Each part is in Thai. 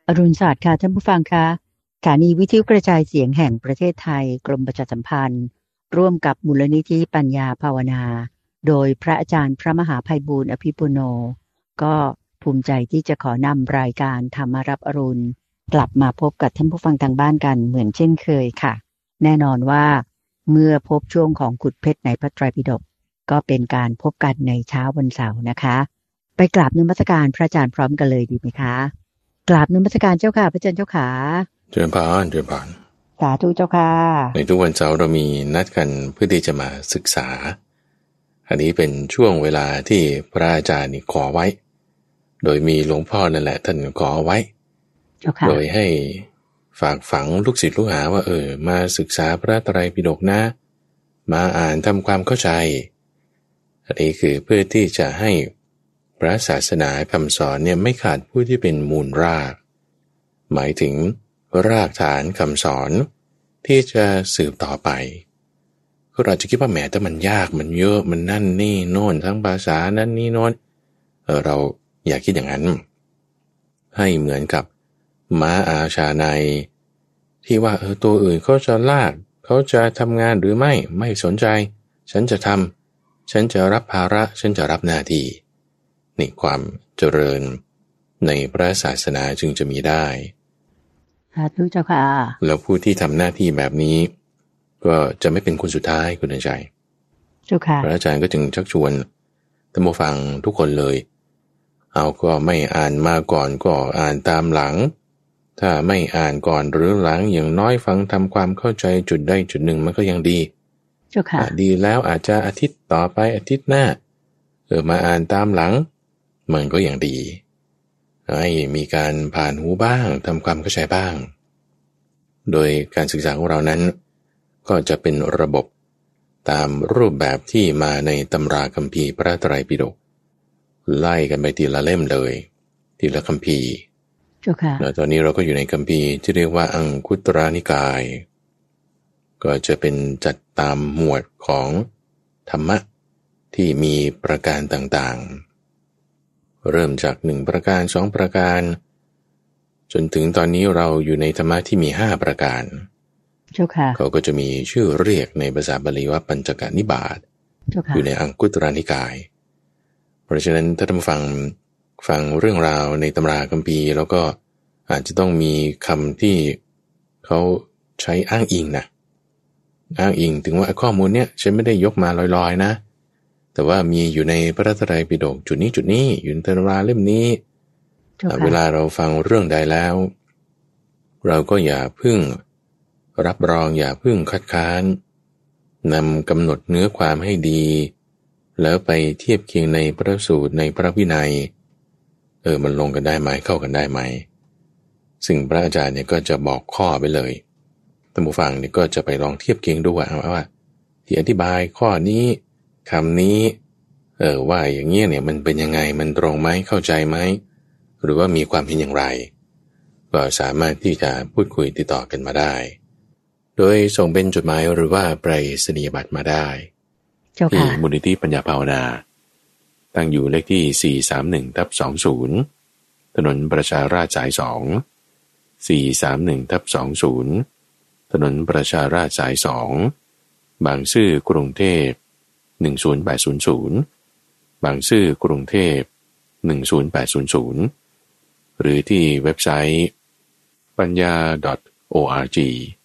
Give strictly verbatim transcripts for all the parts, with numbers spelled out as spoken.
อรุณสวัสดิ์ค่ะท่านผู้ฟังคะสถานีวิทยุกระจายเสียงแห่งประเทศไทยกรมประชาสัมพันธ์ร่วมกับมูลนิธิปัญญาภาวนาโดยพระอาจารย์พระมหาไพบูลย์อภิปุโนก็ภูมิใจที่จะขอนำรายการธรรมรับอรุณกลับมาพบกับท่านผู้ฟังทางบ้านกันเหมือนเช่นเคยค่ะแน่นอนว่าเมื่อพบช่วงของขุดเพชรในพระไตรปิฎกก็เป็นการพบกันในเช้าวันเสาร์นะคะไปกราบนมัสการพระอาจารย์พร้อมกันเลยดีไหมคะกราบนมัสการเจ้าค่ะพระอาจารย์เจ้าขาเจริญพรเจริญพรสาธุเจ้าค่ะในทุกวันเสาร์เรามีนัดกันเพื่อที่จะมาศึกษาอันนี้เป็นช่วงเวลาที่พระอาจารย์นี่ขอไว้โดยมีหลวงพ่อนั่นแหละท่านขอไว้โดยให้ฝากฝังลูกศิษย์ลูกหาว่าเออมาศึกษาพระไตรปิฎกนะมาอ่านทำความเข้าใจอันนี้คือเพื่อที่จะให้พระศาสนาคำสอนเนี่ยไม่ขาดผู้ที่เป็นมูลรากหมายถึงรากฐานคำสอนที่จะสืบต่อไปก็เราจะคิดว่าแหมแต่มันยากมันเยอะมันนั่นนี่โน่นทั้งภาษานั่นนี่โน่นเออเราอยากคิดอย่างนั้นให้เหมือนกับม้าอาชาในที่ว่าเออตัวอื่นเขาจะลากเขาจะทำงานหรือไม่ไม่สนใจฉันจะทำฉันจะรับภาระฉันจะรับหน้าที่นี่ความเจริญในพระศาสนาจึงจะมีได้สาธุเจ้าค่ะแล้วผู้ที่ทำหน้าที่แบบนี้ก็จะไม่เป็นคนสุดท้ายคุณใจเจ้าค่ะพระอาจารย์ก็จึงชักชวนท่านผู้ฟังทุกคนเลยเอาก็ไม่อ่านมาก่อนก็อ่านตามหลังถ้าไม่อ่านก่อนหรือหลังอย่างน้อยฟังทำความเข้าใจจุดใดจุดหนึ่งมันก็ยังดีเจ้าค่ะดีแล้วอาจจะอาทิตย์ต่อไปอาทิตย์หน้าเออมาอ่านตามหลังมันก็ยังดีให้มีการผ่านหูบ้างทำความเข้าใจบ้างโดยการศึกษาของเรานั้นก็จะเป็นระบบตามรูปแบบที่มาในตำราคัมภีร์พระไตรปิฎกไล่กันไปทีละเล่มเลยทีละคัมภีร์เจ้าค่ะแล้วตอนนี้เราก็อยู่ในคัมภีร์ที่เรียกว่าอังคุตรนิกายก็จะเป็นจัดตามหมวดของธรรมะที่มีประการต่างๆเริ่มจากหนึ่งประการสองประการจนถึงตอนนี้เราอยู่ในธรรมะที่มีห้าประการเจ้าค่ะเขาก็จะมีชื่อเรียกในภาษาบาลีว่าปัญจกนิบาตอยู่ในอังคุตรนิกายเพราะฉะนั้นถ้าท่านฟังฟังเรื่องราวในตำราคัมภีร์แล้วก็อาจจะต้องมีคำที่เขาใช้อ้างอิงนะอ้างอิงถึงว่าข้อมูลเนี้ยฉันไม่ได้ยกมาลอยๆนะแต่ว่ามีอยู่ในพระไตรปิฎกจุดนี้จุดนี้อยู่ในตำราเล่มนี้เวลาเราฟังเรื่องใดแล้วเราก็อย่าพึ่งรับรองอย่าพึ่งคัดค้านนำกำหนดเนื้อความให้ดีแล้วไปเทียบเคียงในพระสูตรในพระวินัยเออมันลงกันได้ไหมเข้ากันได้ไหมซึ่งพระอาจารย์เนี่ยก็จะบอกข้อไปเลยท่านผู้ฟังเนี่ยก็จะไปลองเทียบเคียงดูว่าว่าที่อธิบายข้อนี้คำนี้เออว่าอย่างเงี้ยเนี่ยมันเป็นยังไงมันตรงไหมเข้าใจไหมหรือว่ามีความเห็นอย่างไรก็สามารถที่จะพูดคุยติดต่อกันมาได้โดยส่งเป็นจดหมายหรือว่าไปรษณียบัตรมาได้ที่มูลนิธิปัญญาภาวนาตั้งอยู่เลขที่สี่ สาม หนึ่ง ทับ สองสิบถนนประชาราษฎร์สายสอง สี่ สาม หนึ่ง ทับ สองสิบถนนประชาราษฎร์สายสองบางซื่อกรุงเทพหนึ่ง ศูนย์ แปด ศูนย์ ศูนย์บางซื่อกรุงเทพหนึ่ง ศูนย์ แปด ศูนย์ ศูนย์หรือที่เว็บไซต์ปัญญา .org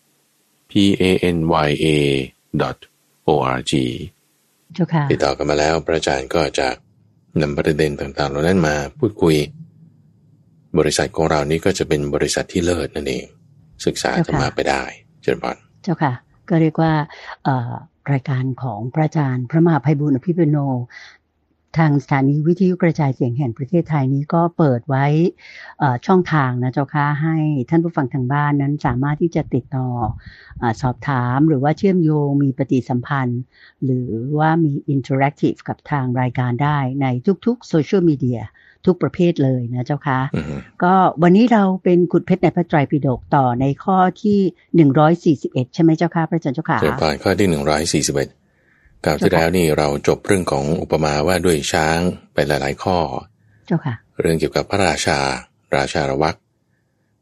p a n y a .org ติดต่อกันมาแล้วพระอาจารย์ก็จะนำประเด็นต่างๆเหล่านั้นมาพูดคุยบริษัทของเรานี้ก็จะเป็นบริษัทที่เลิศนั่นเองศึกษาธรรมะไปได้เจริญพรเจ้าค่ะก็เรียกว่ารายการของพระอาจารย์พระมหาไพบูลย์อภิปุโนทางสถานีวิทยุกระจายเสียงแห่งประเทศไทยนี้ก็เปิดไว้ช่องทางนะเจ้าค่ะให้ท่านผู้ฟังทางบ้านนั้นสามารถที่จะติดต่อสอบถามหรือว่าเชื่อมโยงมีปฏิสัมพันธ์หรือว่ามีอินเทอร์แอคทีฟกับทางรายการได้ในทุกๆโซเชียลมีเดียทุกประเภทเลยนะเจ้าค่ะ uh-huh. ก็วันนี้เราเป็นขุดเพชรในพระไตรปิฎกต่อในข้อที่หนึ่งร้อยสี่สิบเอ็ดใช่ไหมเจ้าค่ะพระอาจารย์เจ้าค่ะผ่านข้อที่หนึ่งร้อยสี่สิบเอ็ดคราวที่แล้วนี่เราจบเรื่องของอุปมาว่าด้วยช้างไปหลายๆข้อเจ้าค่ะเรื่องเกี่ยวกับพระราชาราชาระวัก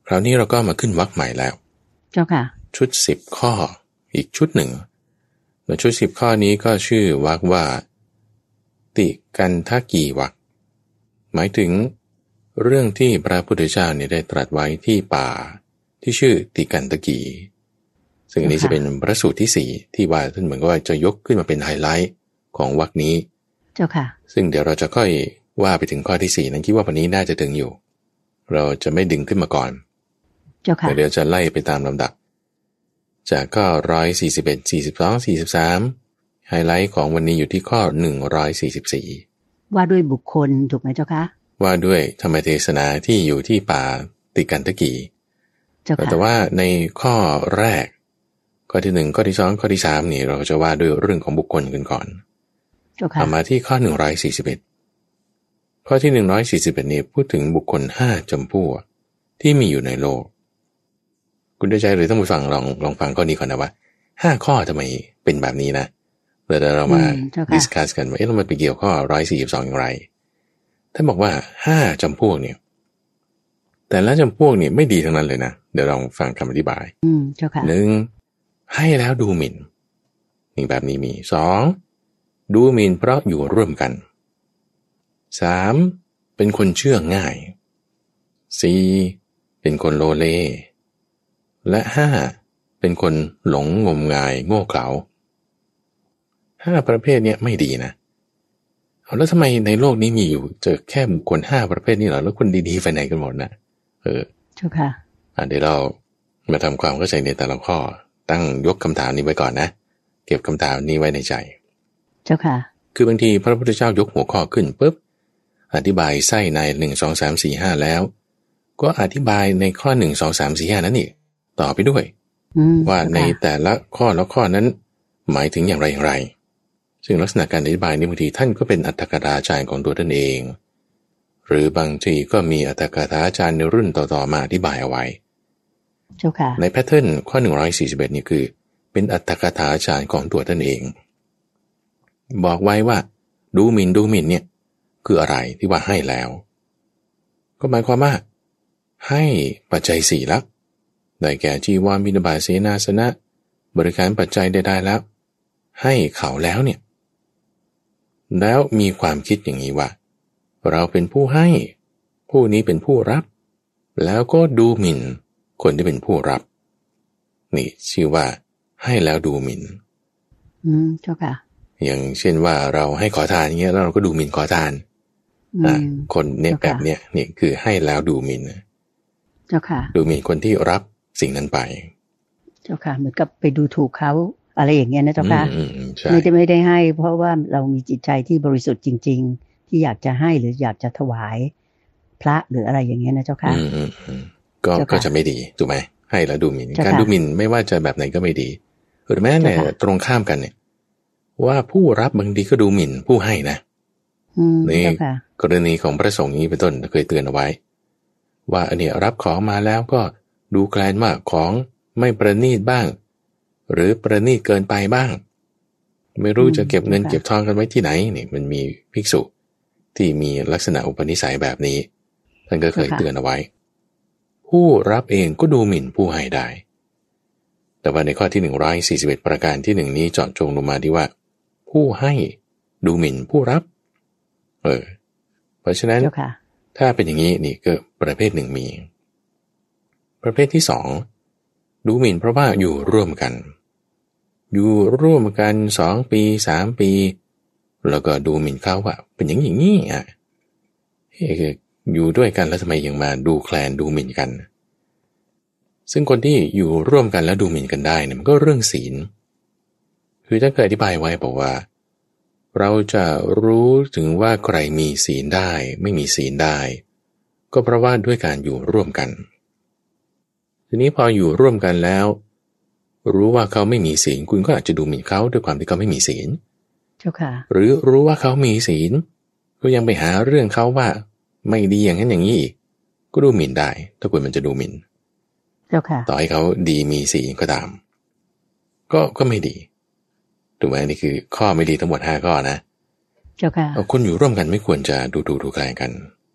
คราวนี้เราก็มาขึ้นวรรคใหม่แล้วเจ้าค่ะชุดสิบข้ออีกชุดหนึ่งในชุดสิบข้อนี้ก็ชื่อวรรคว่าติกันทกีวรรคหมายถึงเรื่องที่พระพุทธเจ้าเนี่ยได้ตรัสไว้ที่ป่าที่ชื่อติกันตกีซึ่งอันนี้จะเป็นพระสูตรที่สี่ที่ว่าท่านเหมือนกับว่าจะยกขึ้นมาเป็นไฮไลท์ของวรรคนี้เจ้าค่ะซึ่งเดี๋ยวเราจะค่อยว่าไปถึงข้อที่สี่นั้นคิดว่าวันนี้น่าจะถึงอยู่เราจะไม่ดึงขึ้นมาก่อนเจ้าค่ะเดี๋ยวจะไล่ไปตามลำดับจากข้อร้อยสี่สิบเอ็ดสี่สิบสองสี่สิบสามไฮไลท์ของวันนี้อยู่ที่ข้อหนึ่งร้อยสี่สิบสี่ว่าด้วยบุคคลถูกไหมเจ้าคะว่าด้วยธรรมเทศนาที่อยู่ที่ป่าติกันตกีแต่ว่าในข้อแรกข้อที่หนึ่งข้อที่สองข้อที่สามนี่เราจะว่าด้วยเรื่องของบุคคลกันก่อนเอามาที่ข้อหนึ่งร้อยสี่สิบเอ็ดข้อที่หนึ่งร้อยสี่สิบเอ็ดนี่พูดถึงบุคคลห้าจำพวกที่มีอยู่ในโลกคุณได้ใจหรือต้องไปฟังลองลองฟังข้อนี้ก่อนนะว่าห้าข้อทำไมเป็นแบบนี้นะเดี๋ยวเรามาดิสคัสกันว่าเอ๊ะเรามาไปเกี่ยวข้อร้อยสี่สิบสองอย่างไรท่านบอกว่าห้าจำพวกเนี่ยแต่ละจำพวกเนี่ยไม่ดีทั้งนั้นเลยนะเดี๋ยวลองฟังคำอธิบายหนึ่งให้แล้วดูหมิ่นนี่แบบนี้มีสองดูหมิ่นเพราะอยู่ร่วมกันสามเป็นคนเชื่อง่ายสี่เป็นคนโลเลและห้าเป็นคนหลงงมงายโง่เขลาห้าประเภทเนี้ยไม่ดีนะเอาแล้วทำไมในโลกนี้มีอยู่เจอแค่บุคคลห้าประเภทนี้เหรอแล้วคนดีๆไปไหนกันหมดนะเออเจ้าค่ะอ่ะเดี๋ยวเรามาทำความเข้าใจในแต่ละข้อตั้งยกคำถามนี้ไว้ก่อนนะเก็บคำถามนี้ไว้ในใจเจ้าค่ะคือบางทีพระพุทธเจ้ายกหัวข้อขึ้นปุ๊บอธิบายไส้ในหนึ่งสองสามสี่ห้าแล้วก็อธิบายในข้อหนึ่งสองสามสี่ห้านั้นอีกต่อไปด้วยว่าในแต่ละข้อแล้วข้อนั้นหมายถึงอย่างไรอย่างไรซึ่งลักษณะการอธิบายนี้บางทีท่านก็เป็นอัตถกถาจารย์ของตัวท่านเองหรือบางทีก็มีอัตถกถาจารย์ในรุ่นต่อๆมาอธิบายเอาไว้เจ้าค่ะในแพทเทิร์นข้อหนึ่งร้อยสี่สิบเอ็ดนี่คือเป็นอัตถกถาจารย์ของตัวท่านเองบอกไว้ว่าดูหมิ่นดูหมิ่นเนี่ยคืออะไรที่ว่าให้แล้วก็หมายความว่าให้ปัจจัยสี่แล้วได้แก่จีวรบิณฑบาตเสนาสนะบริการปัจจัยใดๆแล้วให้เขาแล้วเนี่ยแล้วมีความคิดอย่างนี้ว่าเราเป็นผู้ให้ผู้นี้เป็นผู้รับแล้วก็ดูหมิ่นคนที่เป็นผู้รับนี่ชื่อว่าให้แล้วดูหมิ่นอืมเจ้าค่ะอย่างเช่นว่าเราให้ขอทานอย่างเงี้ยแล้วเราก็ดูหมิ่นขอทานอ่าคนเนี่ยแบบเนี้ยเนี่ยคือให้แล้วดูหมิ่นเจ้าค่ะดูหมิ่นคนที่รับสิ่งนั้นไปเจ้าค่ะเหมือนกับไปดูถูกเขาอะไรอย่างเงี้ยนะเจ้าค่ะไม่ได้ไม่ได้ให้เพราะว่าเรามีจิตใจที่บริสุทธิ์จริงๆที่อยากจะให้หรืออยากจะถวายพระหรืออะไรอย่างเงี้ยนะเจ้าค่ะก็ก็จะไม่ดีถูกไหมให้แล้วดูหมิ่นการดูหมิ่นไม่ว่าจะแบบไหนก็ไม่ดีหรือแม้แต่ตรงข้ามกันเนี่ยว่าผู้รับบางทีก็ดูหมิ่นผู้ให้นะนี่กรณีของพระสงฆ์นี้เป็นต้นเคยเตือนเอาไว้ว่าอันนี้รับของมาแล้วก็ดูแคลนว่าของไม่ประณีตบ้างหรือประณีตเกินไปบ้างไม่รู้จะเก็บเงินเก็บทองกันไว้ที่ไหนนี่มันมีภิกษุที่มีลักษณะอุปนิสัยแบบนี้ท่านก็เคยเตือนเอาไว้ผู้รับเองก็ดูหมิ่นผู้ให้ได้แต่ว่าในข้อที่หนึ่งร้อยสี่สิบเอ็ดประการที่หนึ่งนี้เจาะจงลงมาที่ว่าผู้ให้ดูหมิ่นผู้รับเออเพราะฉะนั้นถ้าเป็นอย่างนี้นี่ก็ประเภทหนึ่งมีประเภทที่สองดูหมิ่นเพราะว่าอยู่ร่วมกันอยู่ร่วมกันสองปีสามปีแล้วก็ดูหมิ่นเขาว่าเป็นอย่างอย่างนี้อ่ะเฮ้ยอยู่ด้วยกันแล้วทำไมยังมาดูแคลนดูหมิ่นกันซึ่งคนที่อยู่ร่วมกันแล้วดูหมิ่นกันได้เนี่ยมันก็เรื่องศีลคือท่านเคยอธิบายไว้บอกว่าเราจะรู้ถึงว่าใครมีศีลได้ไม่มีศีลได้ก็เพราะว่าด้วยการอยู่ร่วมกันทีนี้พออยู่ร่วมกันแล้วรู้ว่าเขาไม่มีศีลคุณก็อาจจะดูหมิ่นเขาด้วยความที่เขาไม่มีศีลเจ้าค่ะหรือรู้ว่าเขามีศีลก็ยังไปหาเรื่องเขาว่าไม่ดีอย่างนั้นอย่างนี้อีกก็ดูหมิ่นได้ถ้าคุณมันจะดูหมิ่นเจ้าค่ะต่อให้เขาดีมีศีลก็ตามก็ก็ไม่ดีถูกไหมนี่คือข้อไม่ดีทั้งหมดห้าข้อนะเจ้าค่ะคนอยู่ร่วมกันไม่ควรจะดูถูกดูแคลนกัน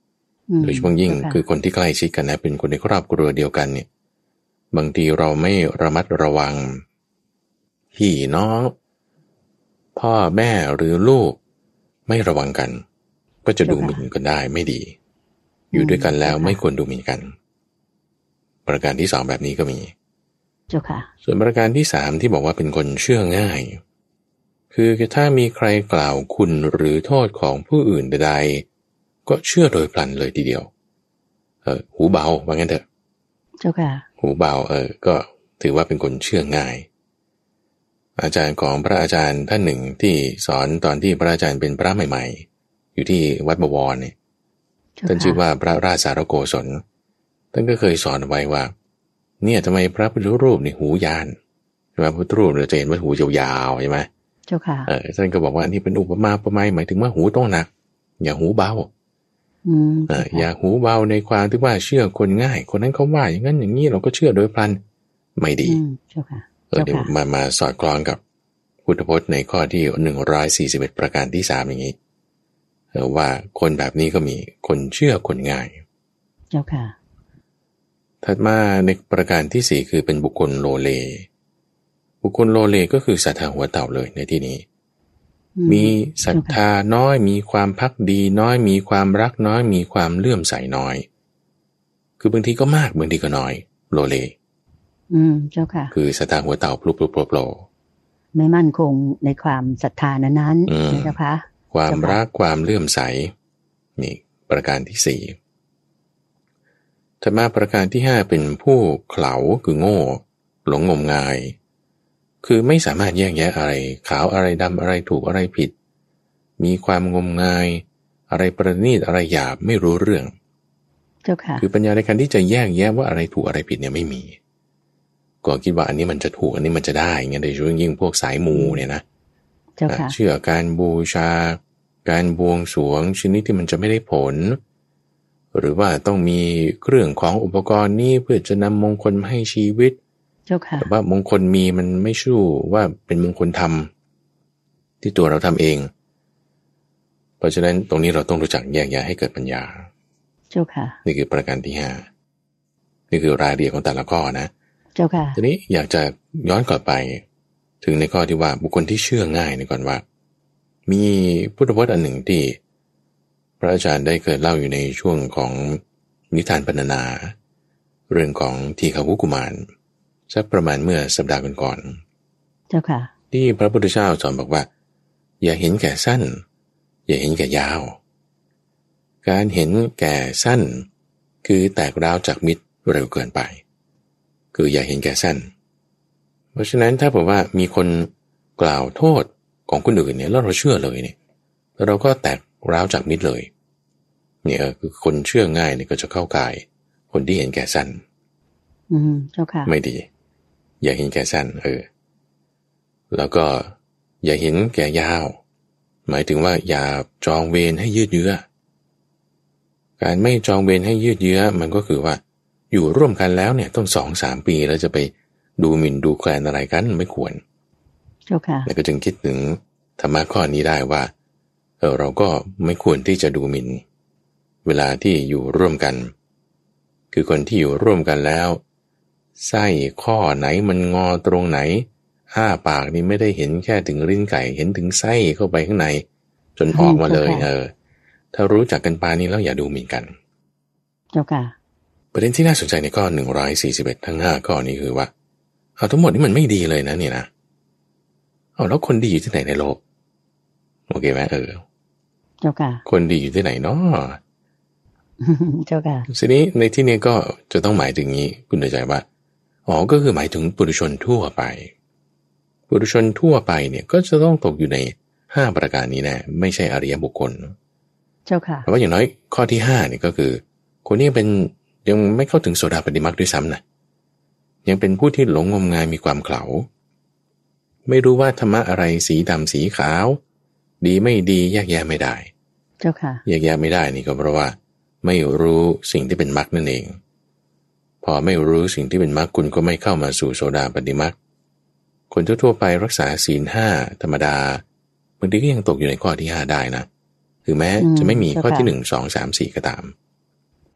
โดยเฉพาะยิ่งคือคนที่ใกล้ชิดกันนะเป็นคนในครอบครัวเดียวกันเนี่ยบางทีเราไม่ระมัดระวังพี่น้องพ่อแม่หรือลูกไม่ระวังกันก็จะดูหมิ่นกันได้ไม่ดีอยู่ด้วยกันแล้วไม่ควรดูหมิ่นกันประการที่สองแบบนี้ก็มีเจ้าค่ะส่วนประการที่สามที่บอกว่าเป็นคนเชื่อง่ายคือถ้ามีใครกล่าวคุณหรือโทษของผู้อื่นใดๆก็เชื่อโดยพลันเลยทีเดียวเออหูเบาว่างั้นเถอะเจ้าค่ะหูเบาเออก็ถือว่าเป็นคนเชื่อง่ายอาจารย์ของพระอาจารย์ท่านหนึ่งที่สอนตอนที่พระอาจารย์เป็นพระใหม่ๆอยู่ที่วัดบวรเนี่ยท่านชื่อว่าพระราชสารโกศลท่านก็เคยสอนไว้ว่าเนี่ยทำไมพระพุทธรูปนี่หูยานใช่ไหมพระพุทธรูปเราจะเห็นว่าหูยาวๆใช่ไหมเจ้าค่ะเออท่านก็บอกว่านี่เป็นอุปมาอุปไมยหมายถึงว่าหูต้องหนักอย่าหูเบาอืมเอออย่าหูเบาในความที่ว่าเชื่อคนง่ายคนนั้นเขาว่าอย่างนั้นอย่างนี้เราก็เชื่อโดยพลันไม่ดีเจ้าค่ะเออเดี๋ยวมามาสอดคล้องกับพุทธพจน์ในข้อที่หนึ่งร้อยสี่สิบเอ็ดประการที่สามอย่างนี้เออว่าคนแบบนี้ก็มีคนเชื่อคนง่ายเจ้าค่ะถัดมาในประการที่สี่คือเป็นบุคคลโลเลบุคคลโลเลก็คือศรัทธาหัวเต่าเลยในที่นี้มีศรัทธาน้อยมีความภักดีน้อยมีความรักน้อยมีความเลื่อมใสน้อยคือบางทีก็มากบางทีก็น้อยโลเลอืมเจ้าค่ะคือศรัทธาหัวเต่าพลุบพลุบโผล่ไม่มั่นคงในความศรัทธานั้นๆเจ้าค่ะความรักความเลื่อมใสนี่ประการที่สี่ถัดมาประการที่ห้าเป็นผู้เขลาคือโง่หลงงมงายคือไม่สามารถแยกแยะอะไรขาวอะไรดำอะไรถูกอะไรผิดมีความงมงายอะไรประณีตอะไรหยาบไม่รู้เรื่องเจ้าค่ะคือปัญญาในการที่จะแยกแยะว่าอะไรถูกอะไรผิดเนี่ยไม่มีก็คิดว่าอันนี้มันจะถูกอันนี้มันจะได้เงี้ยโดยเฉพาะยิ่งพวกสายมูเนี่ยนะเจ้าค่ะเชื่อการบูชาการบวงสรวงชนิดที่มันจะไม่ได้ผลหรือว่าต้องมีเครื่องของอุปกรณ์นี้เพื่อจะนำมงคลมาให้ชีวิตเจ้าค่ะแต่ว่ามงคลมีมันไม่ชู้ว่าเป็นมงคลธรรมที่ตัวเราทำเองเพราะฉะนั้นตรงนี้เราต้องรู้จักแยกแยะให้เกิดปัญญาเจ้าค่ะนี่คือประการที่ห้านี่คือรายละเอียดของแต่ละข้อนะเจ้าค่ะทีนี้อยากจะย้อนกลับไปถึงในข้อที่ว่าบุคคลที่เชื่อง่ายนี่ก่อนว่ามีพุทธพจน์อันหนึ่งที่พระอาจารย์ได้เคยเล่าอยู่ในช่วงของนิทานพรรณนาเรื่องของทีฆวุกุมารสักประมาณเมื่อสัปดาห์ก่อนๆเจ้าค่ะที่พระพุทธเจ้าสอนบอกว่าอย่าเห็นแก่สั้นอย่าเห็นแก่ยาวการเห็นแก่สั้นคือแตกร้าวจากมิตรเร็วเกินไปคืออย่าเห็นแก่สั้นเพราะฉะนั้นถ้าบอกว่ามีคนกล่าวโทษของคนอื่นเนี่ยแล้วเราเชื่อเลยเนี่ยแล้วเราก็แตกร้าวจากมิตรเลยเนี่ยคือคนเชื่อง่ายเนี่ยก็จะเข้ากายคนที่เห็นแก่สั้นอืมเจ้าค่ะไม่ดีอย่าเห็นแก่สั้นเออแล้วก็อย่าเห็นแก่ยาวหมายถึงว่าอย่าจองเวรให้ยืดเยื้อการไม่จองเวรให้ยืดเยื้อมันก็คือว่าอยู่ร่วมกันแล้วเนี่ยต้องสองสามปีแล้วจะไปดูหมิ่นดูแคลนอะไรกันไม่ควรเจ้าค่ะแล้วก็จึงคิดถึงธรรมะข้อนี้ได้ว่าเออเราก็ไม่ควรที่จะดูหมิ่นเวลาที่อยู่ร่วมกันคือคนที่อยู่ร่วมกันแล้วไส้ข้อไหนมันงอตรงไหนอ้าปากนี่ไม่ได้เห็นแค่ถึงลิ้นไก่เห็นถึงไส้เข้าไปข้างในจนออกมาเลยเออถ้ารู้จักกันปานนี้แล้วอย่าดูหมิ่นกันเจ้าค่ะประเด็นที่น่าสนใจในข้อหนึ่งร้อยสี่สิบเอ็ดทั้งห้าข้อนี้คือว่าเอาทั้งหมดนี่มันไม่ดีเลยนะเนี่ยนะเอาแล้วคนดีอยู่ที่ไหนในโลกโอเคไหมเออเจ้าค่ะคนดีอยู่ที่ไหนเนาะเจ้าค่ะทีนี้ในที่นี้ก็จะต้องหมายถึงนี้คุณเข้าใจว่าอ๋อก็คือหมายถึงปุถุชนทั่วไปปุถุชนทั่วไปเนี่ยก็จะต้องตกอยู่ในห้าประการนี้แน่ไม่ใช่อริยบุคคลเจ้าค่ะเพราะว่าอย่างน้อยข้อที่ห้าเนี่ยก็คือคนนี้เป็นยังไม่เข้าถึงโสดาปัตติมรรคด้วยซ้ำนะยังเป็นผู้ที่หลงงมงายมีความเขลาไม่รู้ว่าธรรมะอะไรสีดำสีขาวดีไม่ดีแยกแยะไม่ได้เจ้าค่ะแยกแยะไม่ได้นี่ก็เพราะว่าไม่รู้สิ่งที่เป็นมรรคนั่นเองพอไม่รู้สิ่งที่เป็นมรรคคุณก็ไม่เข้ามาสู่โสดาปัตติมรรคคนทั่วๆไปรักษาศีลห้าธรรมดาบางทีก็ยังตกอยู่ในข้อที่ห้าได้นะถึงแม้จะไม่มีข้อที่หนึ่งสองสามสี่ก็ตาม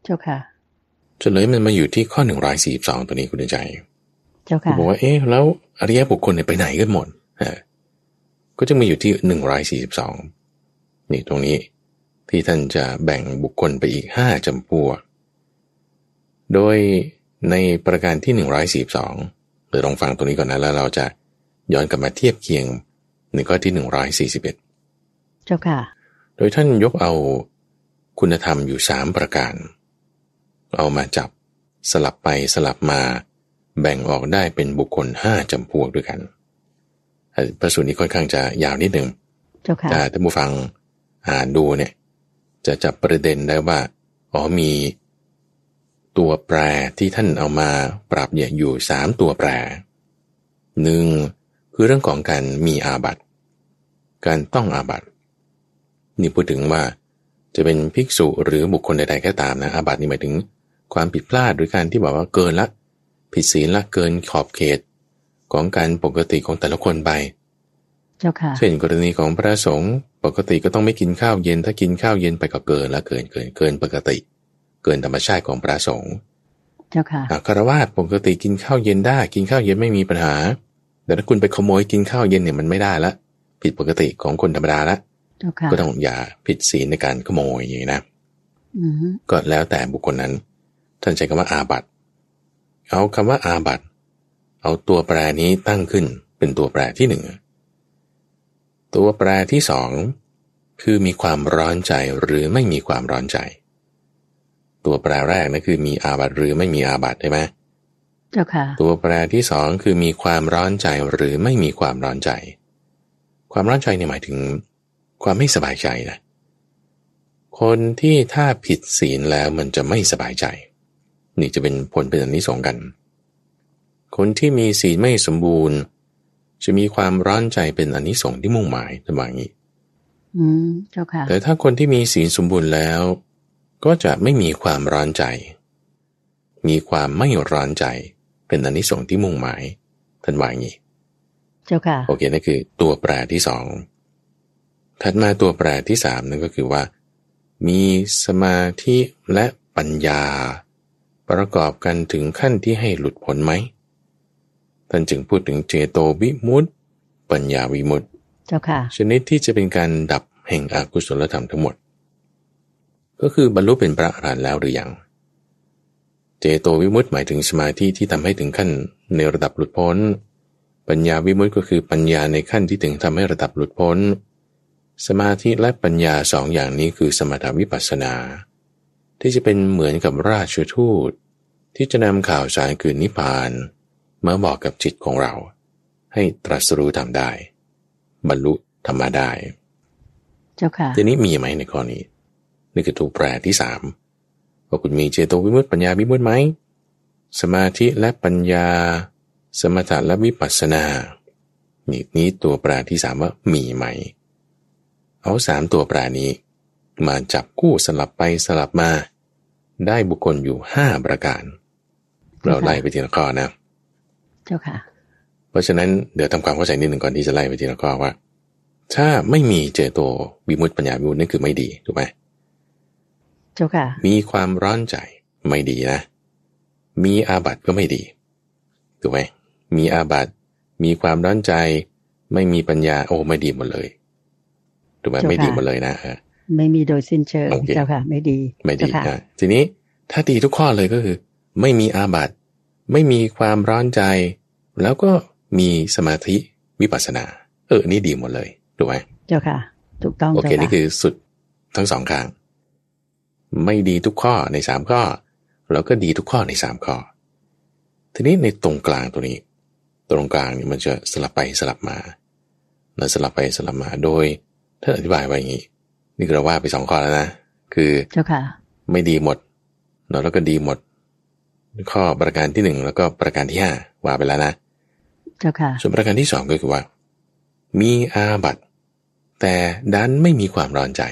เจ้าค่ะเฉลยมันมาอยู่ที่ข้อหนึ่งร้อยสี่สิบสองตัวนี้คุณใจเจ้าค่ะบอกว่าเอ๊ะแล้วอริยบุคคลเนี่ยไปไหนกันหมดอ่าก็จะมาอยู่ที่หนึ่งร้อยสี่สิบสองนี่ตรงนี้ที่ท่านจะแบ่งบุคคลไปอีกห้าจำพวกโดยในประการที่หนึ่งร้อยสี่สิบสองเดี๋ยวลองฟังตรงนี้ก่อนนะแล้วเราจะย้อนกลับมาเทียบเคียงในข้อที่หนึ่งร้อยสี่สิบเอ็ดเจ้าค่ะโดยท่านยกเอาคุณธรรมอยู่สามประการเอามาจับสลับไปสลับมาแบ่งออกได้เป็นบุคคลห้าจำพวกด้วยกันพระสูตรนี้ค่อนข้างจะยาวนิดหนึ่งแต่ท่านผู้ฟังอ่านดูเนี่ยจะจับประเด็นได้ว่าอ๋อมีตัวแปรที่ท่านเอามาปรับเนี่ยอยู่สามตัวแปรหนึ่งคือเรื่องของการมีอาบัติการต้องอาบัตินี่พูดถึงว่าจะเป็นภิกษุหรือบุคคลใดๆก็ตามนะอาบัตินี่หมายถึงความผิดพลาดหรือการที่บอกว่าเกินละผิดศีลละเกินขอบเขตของการปกติของแต่ละคนไปเจ้าค่ะเช่นกรณีของพระสงฆ์ปกติก็ต้องไม่กินข้าวเย็นถ้ากินข้าวเย็นไปก็เกินละเกินเกินเกินปกติเกินธรรมชาติของพระสงฆ์เจ้าค่ะฆราวาสปกติกินข้าวเย็นได้กินข้าวเย็นไม่มีปัญหาแต่ถ้าคุณไปขโมยกินข้าวเย็นเนี่ยมันไม่ได้ละผิดปกติของคนธรรมดาละก็ต้องอย่าผิดศีลในการขโมยอย่างนี้นะก็แล้วแต่บุคคลนั้นท่านใช้คำว่าอาบัติเอาคำว่าอาบัติเอาตัวแปรนี้ตั้งขึ้นเป็นตัวแปรที่หนึ่งตัวแปรที่สองคือมีความร้อนใจหรือไม่มีความร้อนใจตัวแปรแรกนั่นคือมีอาบัติหรือไม่มีอาบัติใช่ไหมเจ้าค่ะตัวแปรที่สองคือมีความร้อนใจหรือไม่มีความร้อนใจความร้อนใจเนี่ยหมายถึงความไม่สบายใจนะคนที่ถ้าผิดศีลแล้วมันจะไม่สบายใจนี่จะเป็นผลเป็นอันนี้สองกันคนที่มีศีลไม่สมบูรณ์จะมีความร้อนใจเป็นอานิสงส์ที่มุ่งหมายประมาณนี้อืมเจ้าค่ะแต่ถ้าคนที่มีศีลสมบูรณ์แล้วก็จะไม่มีความร้อนใจมีความไม่ร้อนใจเป็นอานิสงส์ที่มุ่งหมายท่านว่าอย่างนี้เจ้าค่ะโอเคนั่นคือตัวแปรที่สองถัดมาตัวแปรที่สามนั่นก็คือว่ามีสมาธิและปัญญาประกอบกันถึงขั้นที่ให้หลุดพ้นไหมท่านจึงพูดถึงเจโตวิมุตติปัญญาวิมุตติเจ้าค่ะชนิดที่จะเป็นการดับแห่งอกุศลธรรมทั้งหมดก็คือบรรลุเป็นพระอรหันต์แล้วหรือยังเจโตวิมุตติหมายถึงสมาธิที่ทำให้ถึงขั้นในระดับหลุดพ้นปัญญาวิมุตติก็คือปัญญาในขั้นที่ถึงทำให้ระดับหลุดพ้นสมาธิและปัญญาสองอย่างนี้คือสมถวิปัสสนาที่จะเป็นเหมือนกับราชทูตที่จะนำข่าวสารคือนิพพานมาบอกกับจิตของเราให้ตรัสรู้ธรรมได้บรรลุธรรมได้เจ้าค่ะทีนี้มีไหมในข้อนี้นี่คือตัวแปรที่สามว่าคุณมีเจโตวิมุตติปัญญาวิมุตติไหมสมาธิและปัญญาสมถะและวิปัสสนานี่นี้ตัวแปรที่สามว่ามีไหมเอาสามตัวแปรนี้มาจับคู่สลับไปสลับมาได้บุคคลอยู่ห้าประการเราไล่ไปทีละข้อนะเจ้าค่ะเพราะฉะนั้นเดี๋ยวทำความเข้าใจนิดหนึ่งก่อนที่จะไล่ไปทีละข้อว่าถ้าไม่มีเจโตวิมุตติปัญญาวิมุตตินั่นคือไม่ดีถูกไหมเจ้าค่ะมีความร้อนใจไม่ดีนะมีอาบัติก็ไม่ดีถูกไหมมีอาบัติมีความร้อนใจไม่มีปัญญาโอ้ไม่ดีหมดเลยถูกไหมไม่ดีหมดเลยนะไม่มีโดยสิ้นเชิงเจ้าค่ะไม่ดีไม่ดีนะทีนี้ถ้าดีทุกข้อเลยก็คือไม่มีอาบัติไม่มีความร้อนใจแล้วก็มีสมาธิวิปัสสนาเออนี่ดีหมดเลยถูกไหมเจ้าค่ะถูกต้องโอเคนี่คือสุดทั้งสองข้างไม่ดีทุกข้อในสามข้อแล้วก็ดีทุกข้อในสามข้อทีนี้ในตรงกลางตัวนี้ตรงกลางนี่มันจะสลับไปสลับมาแล้วสลับไปสลับมาโดยท่านอธิบายไว้อย่างนี้นี่เราว่าไปสองข้อแล้วนะคือเจ้าค่ะไม่ดีหมดแล้วก็ดีหมดข้อประการที่หนึ่งแล้วก็ประการที่ห้าว่าไปแล้วนะเจ้าค่ะส่วนประการที่สองก็คือว่ามีอาบัติแต่ดันไม่มีความร้อนใจ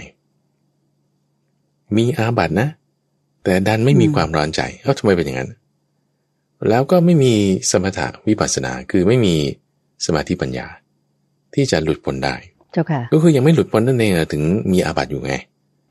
มีอาบัตินะแต่ดันไม่มีความร้อนใจเอ้าทำไมเป็นอย่างนั้นแล้วก็ไม่มีสมถะวิปัสสนาคือไม่มีสมาธิปัญญาที่จะหลุดพ้นได้เจ้าค่ะก็คือยังไม่หลุดพ้นนั่นเองถึงมีอาบัติอยู่ไง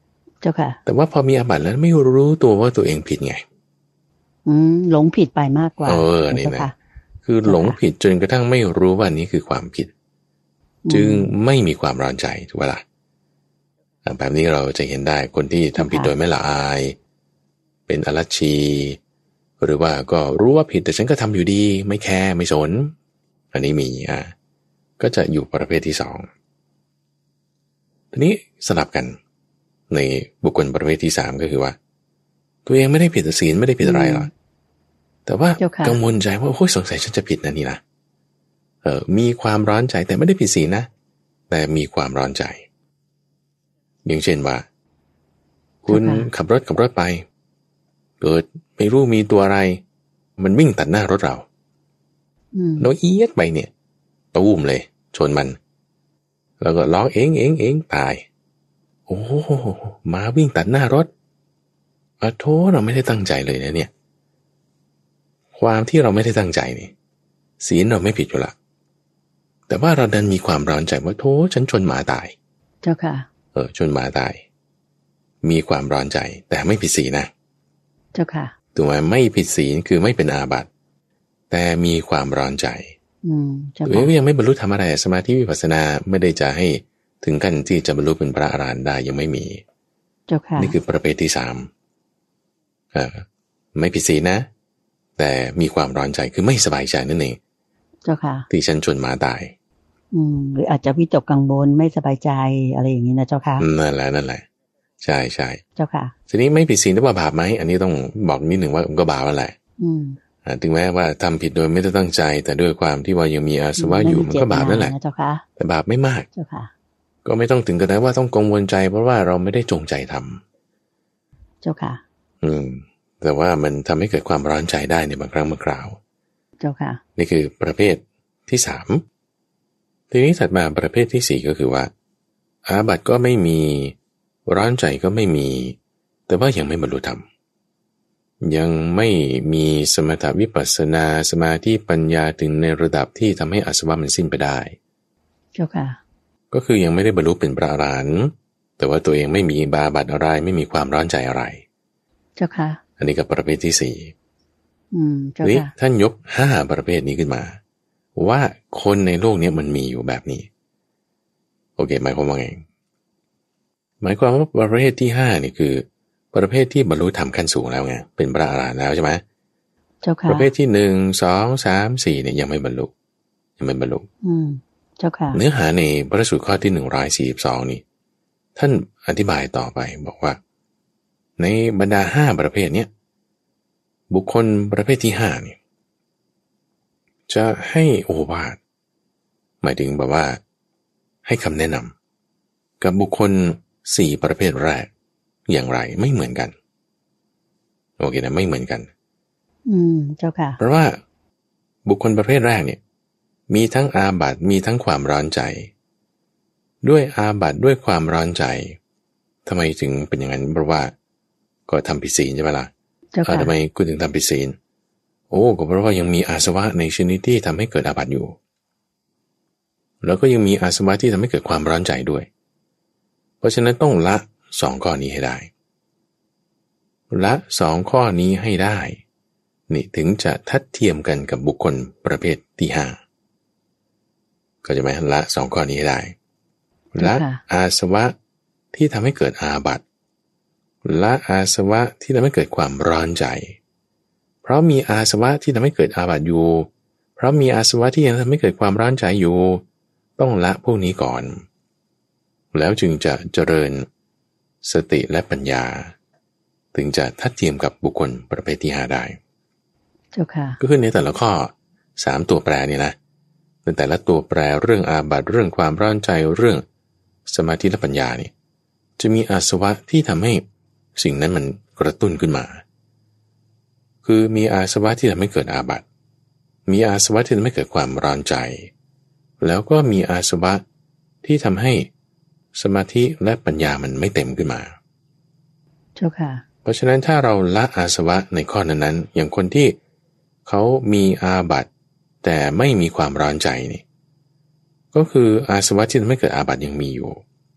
เจ้าค่ะแต่ว่าพอมีอาบัติแล้วไม่รู้ตัวว่าตัวเองผิดไงอืมหลงผิดไปมากกว่าเออนี่นะคือหลงผิดจนกระทั่งไม่รู้ว่านี้คือความผิดจึงไม่มีความร้อนใจถูกไหมล่ะแบบนี้เราจะเห็นได้คนที่ทำผิดโดยไม่ละอายเป็นอรัชชีหรือว่าก็รู้ว่าผิดแต่ฉันก็ทำอยู่ดีไม่แคร์ไม่สนอันนี้มีอ่ะก็จะอยู่ประเภทที่สองทีนี้สลับกันในบุคคลประเภทที่สามก็คือว่าตัวเองไม่ได้ผิดศีลไม่ได้ผิดอะไรหรอกแต่ว่ากังวลใจว่าโอ้ยสงสัยฉันจะผิดนะนี่นะเออมีความร้อนใจแต่ไม่ได้ผิดศีลนะแต่มีความร้อนใจอย่างเช่นว่าคุณขับรถขับรถไปเกิดไม่รู้มีตัวอะไรมันวิ่งตัดหน้ารถเราเราเอียดไปเนี่ยตูมเลยชนมันแล้วก็ร้องเอ็งเอ็งเอ็งตายโอ้มาวิ่งตัดหน้ารถอะโธ่เราไม่ได้ตั้งใจเลยนะเนี่ยความที่เราไม่ได้ตั้งใจนี่ศีลเราไม่ผิดอยู่ละแต่ว่าเราดันมีความร้อนใจว่าโธ่ฉันชนหมาตายเจ้าค่ะเออชนหมาตายมีความร้อนใจแต่ไม่ผิดศีลนะเจ้าค่ะถูกไหมไม่ผิดศีลคือไม่เป็นอาบัติแต่มีความร้อนใจอืมเจ้าค่ะตัวเองก็ยังไม่บรรลุธรรมอะไรสมาธิวิปัสสนาไม่ได้จะให้ถึงขั้นที่จะบรรลุเป็นพระอรหันต์ได้ยังไม่มีเจ้าค่ะนี่คือประเภทที่สามอ่าไม่ผิดศีลนะแต่มีความร้อนใจคือไม่สบายใจนั่นเองเจ้าค่ะที่ฉันชนหมาตายอืมหรืออาจจะวิตกกังวลไม่สบายใจอะไรอย่างนี้นะเจ้าค่ะนั่นแหละนั่นแหละใช่ใช่เจ้าค่ะทีนี้ไม่ผิดศีลหรือว่าบาปไหมอันนี้ต้องบอกนิดหนึ่งว่ามันก็บาปนั่นแหละอืมอ่าถึงแม้ว่าทำผิดโดยไม่ได้ตั้งใจแต่ด้วยความที่ว่ายังมีอาสวะอยู่มันก็บาปนั่นแหละเจ้าค่ะแต่บาปไม่มากเจ้าค่ะก็ไม่ต้องถึงกับนั้นว่าต้องกังวลใจเพราะว่าเราไม่ได้จงใจทำเจ้าค่ะอืมแต่ว่ามันทำให้เกิดความร้อนใจได้ในบางครั้งบางคราวเจ้าค่ะนี่คือประเภทที่สามทีนี้ถัดมาประเภทที่สี่ก็คือว่าอาบัติก็ไม่มีร้อนใจก็ไม่มีแต่ว่ายังไม่บรรลุธรรมยังไม่มีสมถวิปัสสนาสมาธิปัญญาถึงในระดับที่ทำให้อาสวะมันสิ้นไปได้เจ้าค่ะก็คือยังไม่ได้บรรลุเป็นพระอรหันต์แต่ว่าตัวเองไม่มีบาบัติอะไรไม่มีความร้อนใจอะไรเจ้าค่ะอันนี้ก็ประเภทที่สี่อืมเจ้าค่ะท่านยกห้าประเภทนี้ขึ้นมาว่าคนในโลกนี้มันมีอยู่แบบนี้โอเคหมายความว่าไงหมายความว่าประเภทที่ห้านี่คือประเภทที่บรรลุธรรมขั้นสูงแล้วไงเป็นพระอรหันต์แล้วใช่ไหมเจ้าค่ะประเภทที่หนึ่งสองสามสี่เนี่ยยังไม่บรรลุยังไม่บรรลุอืมเจ้าค่ะเนื้อหาในพระสูตรข้อที่หนึ่งร้อยสี่สิบสองนี่ท่านอธิบายต่อไปบอกว่าในบรรดาห้าประเภทเนี้ยบุคคลประเภทที่ห้านี่จะให้โอวาทหมายถึงแบบว่าให้คำแนะนำกับบุคคลสี่ประเภทแรกอย่างไรไม่เหมือนกันโอเคนะไม่เหมือนกันอืมเจ้าค่ะเพราะว่าบุคคลประเภทแรกเนี่ยมีทั้งอาบัติมีทั้งความร้อนใจด้วยอาบัติด้วยความร้อนใจทำไมถึงเป็นอย่างนั้นเพราะว่าก็ทำผิดศีลใช่ไหมล่ะทำไมคุณถึงทำผิดศีลโอ้ก็เพราะว่ายังมีอาสวะในชนิดที่ทำให้เกิดอาบัติอยู่แล้วก็ยังมีอาสวะที่ทำให้เกิดความร้อนใจด้วยเพราะฉะนั้นต้องละสองข้อนี้ให้ได้ละสองข้อนี้ให้ได้นี่ถึงจะทัดเทียมกันกับบุคคลประเภทที่ห้าก็จะหมายละสองข้อนี้ให้ได้ละอาสวะที่ทำให้เกิดอาบัติละอาสวะที่ทำให้เกิดความร้อนใจเพราะมีอาสวะที่ทำให้เกิดอาบัติอยู่เพราะมีอาสวะที่ยังทำให้เกิดความร้อนใจอยู่ต้องละพวกนี้ก่อนแล้วจึงจะเจริญสติและปัญญาถึงจะทัดเทียมกับบุคคลประเภทที่ห้าได้เจ้าค่ะก็คือในแต่ละข้อสามตัวแปรนี่นะในแต่ละตัวแปรเรื่องอาบัติเรื่องความร้อนใจเรื่องสมาธิและปัญญานี่จะมีอาสวะที่ทำให้สิ่งนั้นมันกระตุ้นขึ้นมาคือมีอาสวะที่ทำให้เกิดอาบัติมีอาสวะที่ทำให้เกิดความร้อนใจแล้วก็มีอาสวะที่ทำให้สมาธิและปัญญามันไม่เต็มขึ้นมาเจ้าค่ะเพราะฉะนั้นถ้าเราละอาสวะในข้อนั้นๆอย่างคนที่เขามีอาบัติแต่ไม่มีความร้อนใจนี่ก็คืออาสวะที่ทำให้เกิดอาบัติยังมีอยู่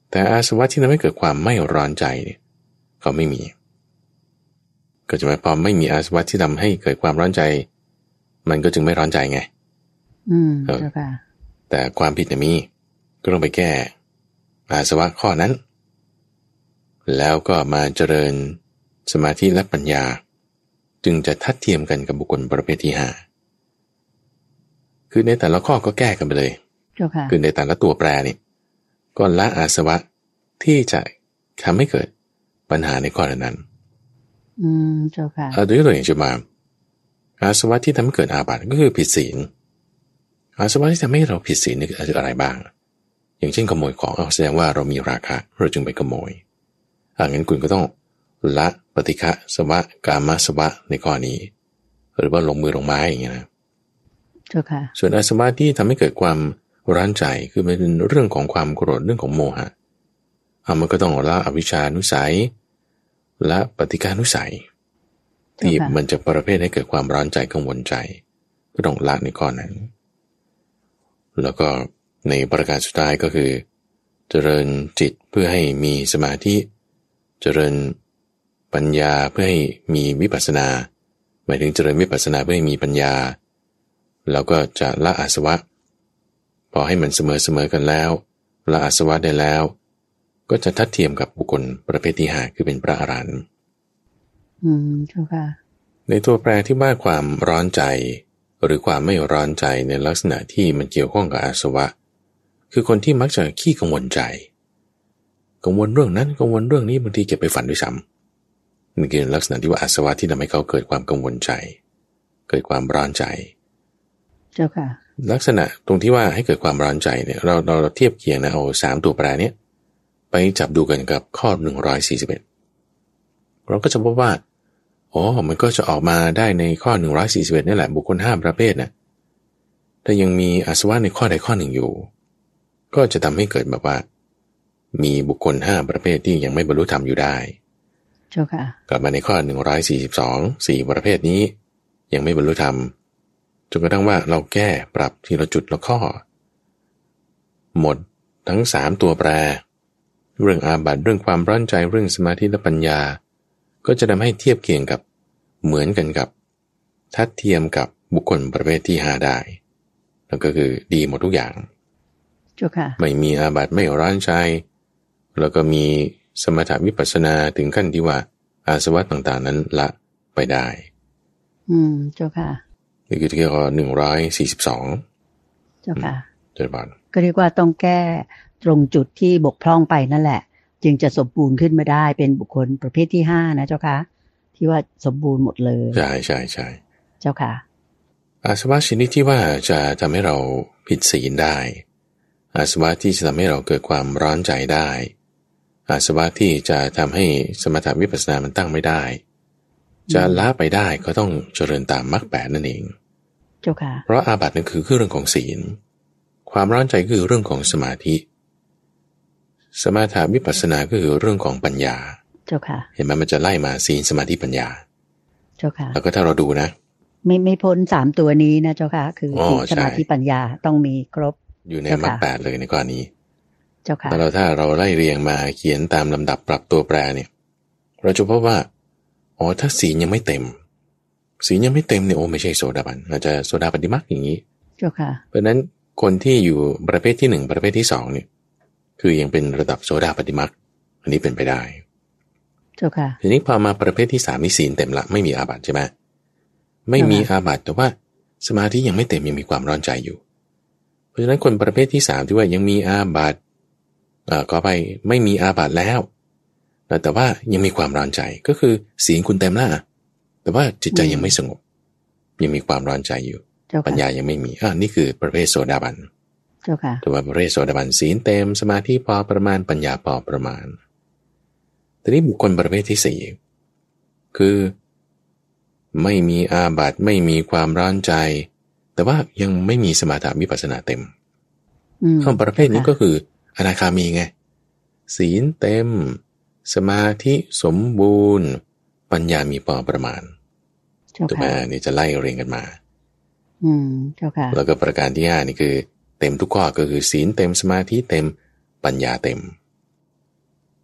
แต่อาสวะที่ทำให้เกิดความไม่ร้อนใจเนี่ยเขาไม่มีก็จะหมายความไม่มีอาสวะที่ทำให้เกิดความร้อนใจมันก็จึงไม่ร้อนใจไงอืมเจ้าค่ะแต่ความผิดเนี่ยมีก็ต้องไปแก้อาสวะข้อนั้นแล้วก็มาเจริญสมาธิและปัญญาจึงจะทัดเทียมกันกับบุคคลประเภทที่ห้าคือในแต่ละข้อก็แก้กันไปเลยคือในแต่ละตัวแปรนี่ก็ละอาสวะที่จะทำให้เกิดปัญหาในข้อนั้นอืมเจ้าค่ะเอาตัวอย่างเช่นมาอาสวะที่ทำให้เกิดอาบัติก็คือผิดศีลอาสวะที่ทำให้เราผิดศีลนี่คืออะไรบ้างอย่างเช่นขโมยของเอาแสดงว่าเรามีราคะเราจึงไปขโมยอ่างั้นคุณก็ต้องละปฏิฆะสวะกามสวะในข้อนี้หรือว่าลงมือลงไม้อย่างเงี้ยนะเจ้าค่ะส่วนอาสวะที่ทำให้เกิดความร้อนใจคือเป็นเรื่องของความโกรธเรื่องของโมหะอ่ามันก็ต้องละอวิชชานุสัยละปฏิฆานุสัยที่มันจะประเภทให้เกิดความร้อนใจกังวลใจก็ต้องละในข้อนั้นแล้วก็ในประการสุดท้ายก็คือเจริญจิตเพื่อให้มีสมาธิเจริญปัญญาเพื่อให้มีวิปัสสนาหมายถึงเจริญวิปัสสนาเพื่อให้มีปัญญาแล้วก็จะละอาสวะพอให้มันเสมอเสมอกันแล้วละอาสวะได้แล้วก็จะทัดเทียมกับบุคคลประเภทที่ห้าคือเป็นพระอรหันต์อืมเจ้าค่ะในตัวแปรที่ว่าความร้อนใจหรือความไม่ร้อนใจในลักษณะที่มันเกี่ยวข้องกับอาสวะคือคนที่มักจะขี้กังวลใจกังวลเรื่องนั้นกังวลเรื่องนี้บางทีเก็บไปฝันด้วยซ้ำนี่คือลักษณะที่ว่าอาสวะที่ทำให้เขาเกิดความกังวลใจเกิดความร้อนใจเจ้าค่ะลักษณะตรงที่ว่าให้เกิดความร้อนใจเนี่ยเราเราเทียบเคียงนะเอาสามตัวแปรเนี้ยไปจับดูกันกับข้อหนึ่งร้อยสี่สิบเอ็ดเราก็จะพบว่าอ๋อมันก็จะออกมาได้ในข้อหนึ่งร้อยสี่สิบเอ็ดนี่แหละบุคคลห้าประเภทนะถ้ายังมีอาสวะในข้อใดข้อหนึ่งอยู่ก็จะทำให้เกิดแบบว่ามีบุคคลห้าประเภทที่ยังไม่บรรลุธรรมอยู่ได้เจ้าค่ะกลับมาในข้อหนึ่งร้อยสี่สิบสอง สี่ประเภทนี้ยังไม่บรรลุธรรมจนกระทั่งว่าเราแก้ปรับทีละจุดละข้อหมดทั้งสามตัวแปรเรื่องอาบัติเรื่องความร้อนใจเรื่องสมาธิและปัญญาก็จะทำให้เทียบเคียงกับเหมือนกันกับทัดเทียมกับบุคคลประเภทที่ห้าได้แล้วก็คือดีหมดทุกอย่างเจ้าค่ะไม่มีอาบัติไม่ร้อนใจแล้วก็มีสมถะวิปัสสนาถึงขั้นที่ว่าอาสวะต่างๆนั้นละไปได้อืมเจ้าค่ะนี่คือที่ข้อหนึ่งร้อยสี่สิบสองเจ้าค่ะเจ้าบ้านก็เรียกว่าต้องแก้ตรงจุดที่บกพร่องไปนั่นแหละจึงจะสมบูรณ์ขึ้นมาได้เป็นบุคคลประเภทที่ห้านะเจ้าค่ะที่ว่าสมบูรณ์หมดเลยใช่ใช่ใช่เจ้าค่ะอาสวะชนิดที่ว่าจะทำให้เราผิดศีลได้อาสวะที่จะทำให้เราเกิดความร้อนใจได้อาสวะที่จะทำให้สมถะวิปัสสนามันตั้งไม่ได้จะละไปได้ก็ต้องเจริญตามมรรคแปดนั่นเองเจ้าค่ะเพราะอาบัตินั่นคือเรื่องของศีลความร้อนใจคือเรื่องของสมาธิสมถะวิปัสสนาก็คือเรื่องของปัญญาเจ้าค่ะเห็นไหมมันจะไล่มาศีลสมาธิปัญญาเจ้าค่ะแล้วก็ถ้าเราดูนะไม่ไม่พ้นสามตัวนี้นะเจ้าค่ะคือศีลสมาธิปัญญาต้องมีครบอยู่ในมรรคแปดเลยในข้อนี้เจ้าค่ะแล้วถ้าเราไล่เรียงมาเขียนตามลำดับปรับตัวแปรเนี่ยเราจะพบว่าอ๋อถ้าศีลยังไม่เต็มศีลยังไม่เต็มเนี่ยโอ้ไม่ใช่โสดาบันอาจจะโสดาปัตติมรรคอย่างนี้เจ้าค่ะเพราะฉะนั้นคนที่อยู่ประเภทที่หนึ่งประเภทที่สองเนี่ยคือยังเป็นระดับโสดาปัตติมรรคอันนี้เป็นไปได้เจ้าค่ะทีนี้พอมาประเภทที่สามนี่ศีลเต็มละไม่มีอาบัติใช่ไหมไม่มีอาบัติแต่ว่าสมาธิยังไม่เต็มยังมีความร้อนใจอยู่เพราะฉะนั้นคนประเภทที่สามที่ว่ายังมีอาบัติอ่าก็ไปไม่มีอาบัติแล้วแต่ว่ายังมีความร้อนใจก็คือศีลคุณเต็มแล้วแต่ว่าจิตใจยังไม่สงบยังมีความร้อนใจอยู่ปัญญายังไม่มีอ่านี่คือประเภทโสดาบันเจ้าค่ะแต่ว่าประเภทโสดาบันศีลเต็มสมาธิพอประมาณปัญญาพอประมาณทีนี้บุคคลประเภทที่สี่คือไม่มีอาบัติไม่มีความร้อนใจแต่ว่ายังไม่มีสมถะวิปัสสนาเต็มข้อประเภทนี้ก็คืออนาคามีไงศีลเต็มสมาธิสมบูรณ์ปัญญามีพอประมาณถูกไหมนี่จะไล่เรียงกันมาอืมเจ้าค่ะแล้วก็ประการที่ห้านี่คือเต็มทุกข้อก็คือศีลเต็มสมาธิเต็มปัญญาเต็ม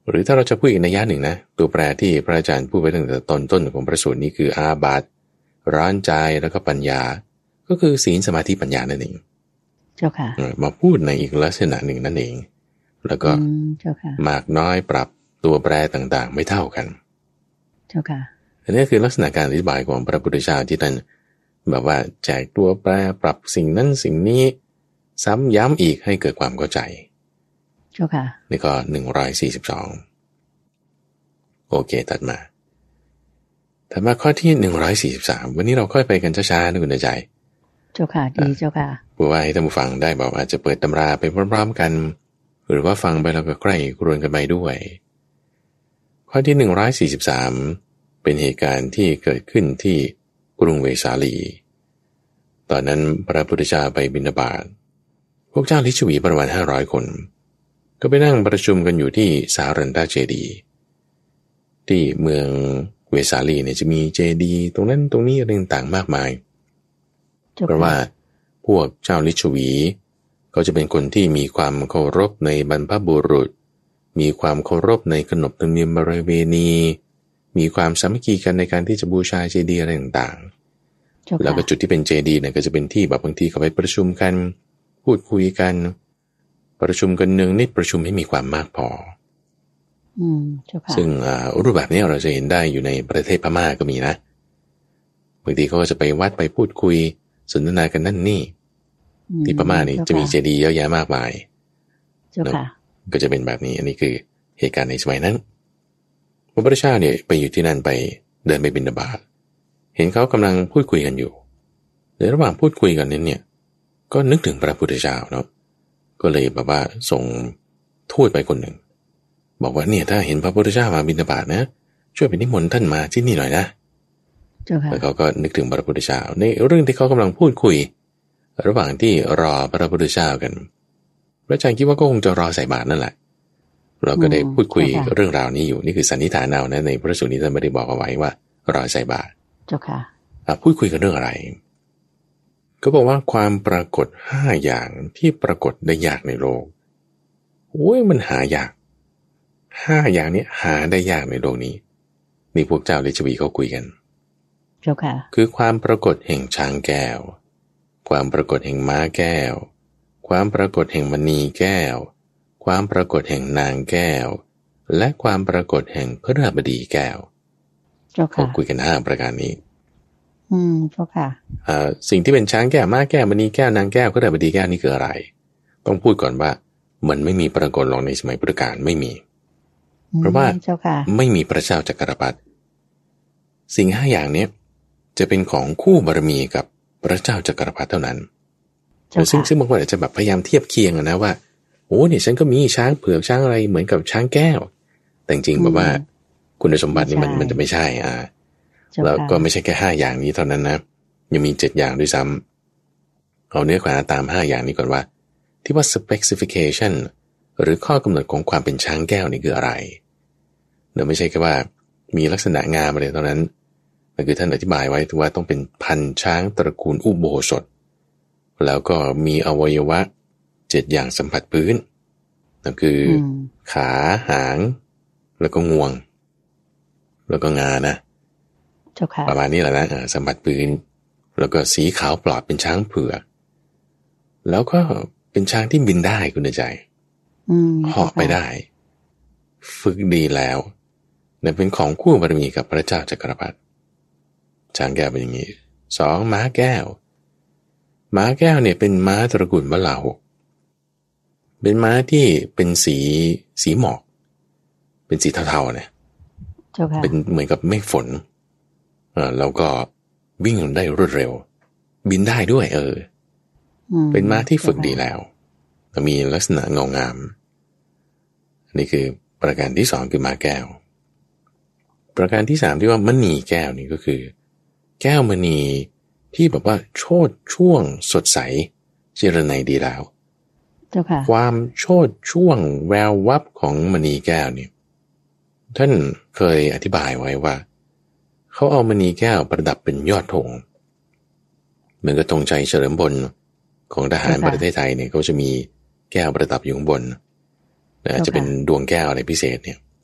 หรือถ้าเราจะพูดอีกนัยยะหนึ่งนะตัวแปรที่พระอาจารย์พูดไว้ตั้งแต่ตอนต้นของพระสูตรนี้คืออาบัติร้อนใจแล้วก็ปัญญาก็คือศีลสมาธิปัญญานั่นเองเจ้าค่ะมาพูดในอีกลักษณะหนึ่งนั่นเองแล้วก็มากน้อยปรับตัวแปรต่างๆไม่เท่ากันเจ้าค่ะอันนี้คือลักษณะการอธิบายของพระพุทธเจ้าที่ท่านแบบว่าแจกตัวแปรปรับสิ่งนั้นสิ่งนี้ซ้ำย้ำอีกให้เกิดความเข้าใจเจ้าค่ะนี่ก็หนึ่งร้อยสี่สิบสองโอเคตัดมาถัดมาข้อที่หนึ่งร้อยสี่สิบสามวันนี้เราค่อยไปกันช้าๆนะคุณใจเจ้าค่ะดีเจ้าค่ะเพื่อว่าให้ท่านผู้ฟังได้บอกอาจจะเปิดตำราไปพร้อมๆกันหรือว่าฟังไปแล้วก็ใกล้ครวญกันไปด้วยข้อที่หนึ่งร้อยสี่สิบสามเป็นเหตุการณ์ที่เกิดขึ้นที่กรุงเวสาลีตอนนั้นพระพุทธเจ้าไปบิณฑบาตพวกเจ้าลิชวีประมาณห้าร้อยคนก็ไปนั่งประชุมกันอยู่ที่สารันตเจดีย์ที่เมืองเวสาลีเนี่ยจะมีเจดีย์ตรงนั้นตรงนี้อะไรต่างๆมากมายเพราะว่าพวกเจ้าลิชวีก็จะเป็นคนที่มีความเคารพในบรรพบุรุษมีความเคารพในขนบธรรมเนียมประเพณีมีความสามัคคีกันในการที่จะบูชาเจดีย์อะไรต่างๆแล้วก็จุดที่เป็นเจดีย์เนี่ยก็จะเป็นที่แบบบางทีเขาไปประชุมกันพูดคุยกันประชุมกันเนืองนิดประชุมให้มีความมากพออืมซึ่งรูปแบบนี้เราจะเห็นได้อยู่ในประเทศพม่าก็มีนะบางทีเขาก็จะไปวัดไปพูดคุยสนทนากันนั่นนี่ที่พม่านี่จะมีเจดีย์เยอะแยะมากมายก็จะเป็นแบบนี้อันนี้คือเหตุการณ์ในสมัยนั้นพระพุทธเจ้าเนี่ยไปอยู่ที่นั่นไปเดินไปบิณฑบาตเห็นเขากำลังพูดคุยกันอยู่ในระหว่างพูดคุยกันนั้นเนี่ยก็นึกถึงพระพุทธเจ้าเนาะก็เลยแบบว่าส่งทูตไปคนหนึ่งบอกว่าเนี่ยถ้าเห็นพระพุทธเจ้ามาบิณฑบาตนะช่วยไปนิมนต์ท่านมาที่นี่หน่อยนะแล้วเขาก็นึกถึงพระพุทธเจ้าในเรื่องที่เขากำลังพูดคุยระหว่างที่รอพระพุทธเจ้ากันพระอาจารย์คิดว่าก็คงจะรอใส่บาตรนั่นแหละเราก็ได้พูดคุยเรื่องราวนี้อยู่นี่คือสันนิษฐานเอานะในพระสูตรนี้ท่านไม่ได้บอกเอาไว้ว่ารอใส่บาตรเจ้าค่ะพูดคุยกันเรื่องอะไรก็บอกว่าความปรากฏห้าอย่างที่ปรากฏได้ยากในโลกโอ้ยมันหายากห้าอย่างนี้หาได้ยากในโลกนี้นี่พวกเจ้าลิชวีเขาคุยกันเจ้าค่ะคือความปรากฏแห่งช้างแก้วความปรากฏแห่งม้าแก้วความปรากฏแห่งมณีแก้วความปรากฏแห่งนางแก้วและความปรากฏแห่งพฤหัสบดีแก้วเจ้าค่ะเขาคุยกันห้าประการนี้อืมเจ้าค่ะอ่าสิ่งที่เป็นช้างแก้วม้าแก้วมณีแก้วนางแก้วพฤหัสบดีแก้วนี่คืออะไรต้องพูดก่อนว่ามันไม่มีปรากฏหรอกในสมัยพุทธกาลไม่มีเพราะว่าไม่มีพระเจ้าจักรพรรดิสิ่งห้าอย่างนี้จะเป็นของคู่บารมีกับพระเจ้าจักรพรรดิเท่านั้นซึ่งซึ่งบางคนอาจจะแบบพยายามเทียบเคียงนะว่าโอ้เนี่ยฉันก็มีช้างเผือกช้างอะไรเหมือนกับช้างแก้วแต่จริงๆแบบว่าคุณสมบัตินี่มันมันจะไม่ใช่อ่าแล้วก็ไม่ใช่แค่ห้าอย่างนี้เท่านั้นนะยังมีเจ็ดอย่างด้วยซ้ำเอาเนื้อความตามห้าอย่างนี้ก่อนว่าที่ว่า specification หรือข้อกำหนดของความเป็นช้างแก้วนี่คืออะไรเนื่อไม่ใช่แค่ว่ามีลักษณะงามอะไรเท่านั้นมันคือท่านอธิบายไว้ว่าต้องเป็นพันช้างตระกูลอุโบสถแล้วก็มีอวัยวะเจ็ดอย่างสัมผัสพื้นนั่นคือขาหางแล้วก็งวงแล้วก็งานะประมาณนี้แหละนะสัมผัสพื้นแล้วก็สีขาวปลอดเป็นช้างเผือกแล้วก็เป็นช้างที่บินได้คุณใจเหาะไปได้ฝึกดีแล้วเนี่ยเป็นของคู่บารมีกับพระเจ้าจักรพรรดิช้างแก้วเป็นอย่างนี้สองม้าแก้วม้าแก้วเนี่ยเป็นม้าตระกูลวลาหกเป็นม้าที่เป็นสีสีหมอกเป็นสีเทาๆเนี่ยเป็นเหมือนกับเมฆฝนอ่าแล้วก็วิ่งได้รวดเร็วบินได้ด้วยเออเป็นม้าที่ฝึกดีแล้วมีลักษณะเงางามนี่คือประการที่สองคือม้าแก้วประการที่สามที่ว่ามณีแก้วนี่ก็คือแก้วมณีที่แบบว่าโชติช่วงสดใสเจรไนดีแล้วความโชติช่วงแวววับของมณีแก้วนี่ท่านเคยอธิบายไว้ว่าเขาเอามณีแก้วประดับเป็นยอดธงเหมือนกับธงชัยเฉลิมพลของทหารประเทศไทยเนี่ยเขาจะมีแก้วประดับอยู่ข้างบนนะจะเป็นดวงแก้วอะไรพิเศษเนี่ย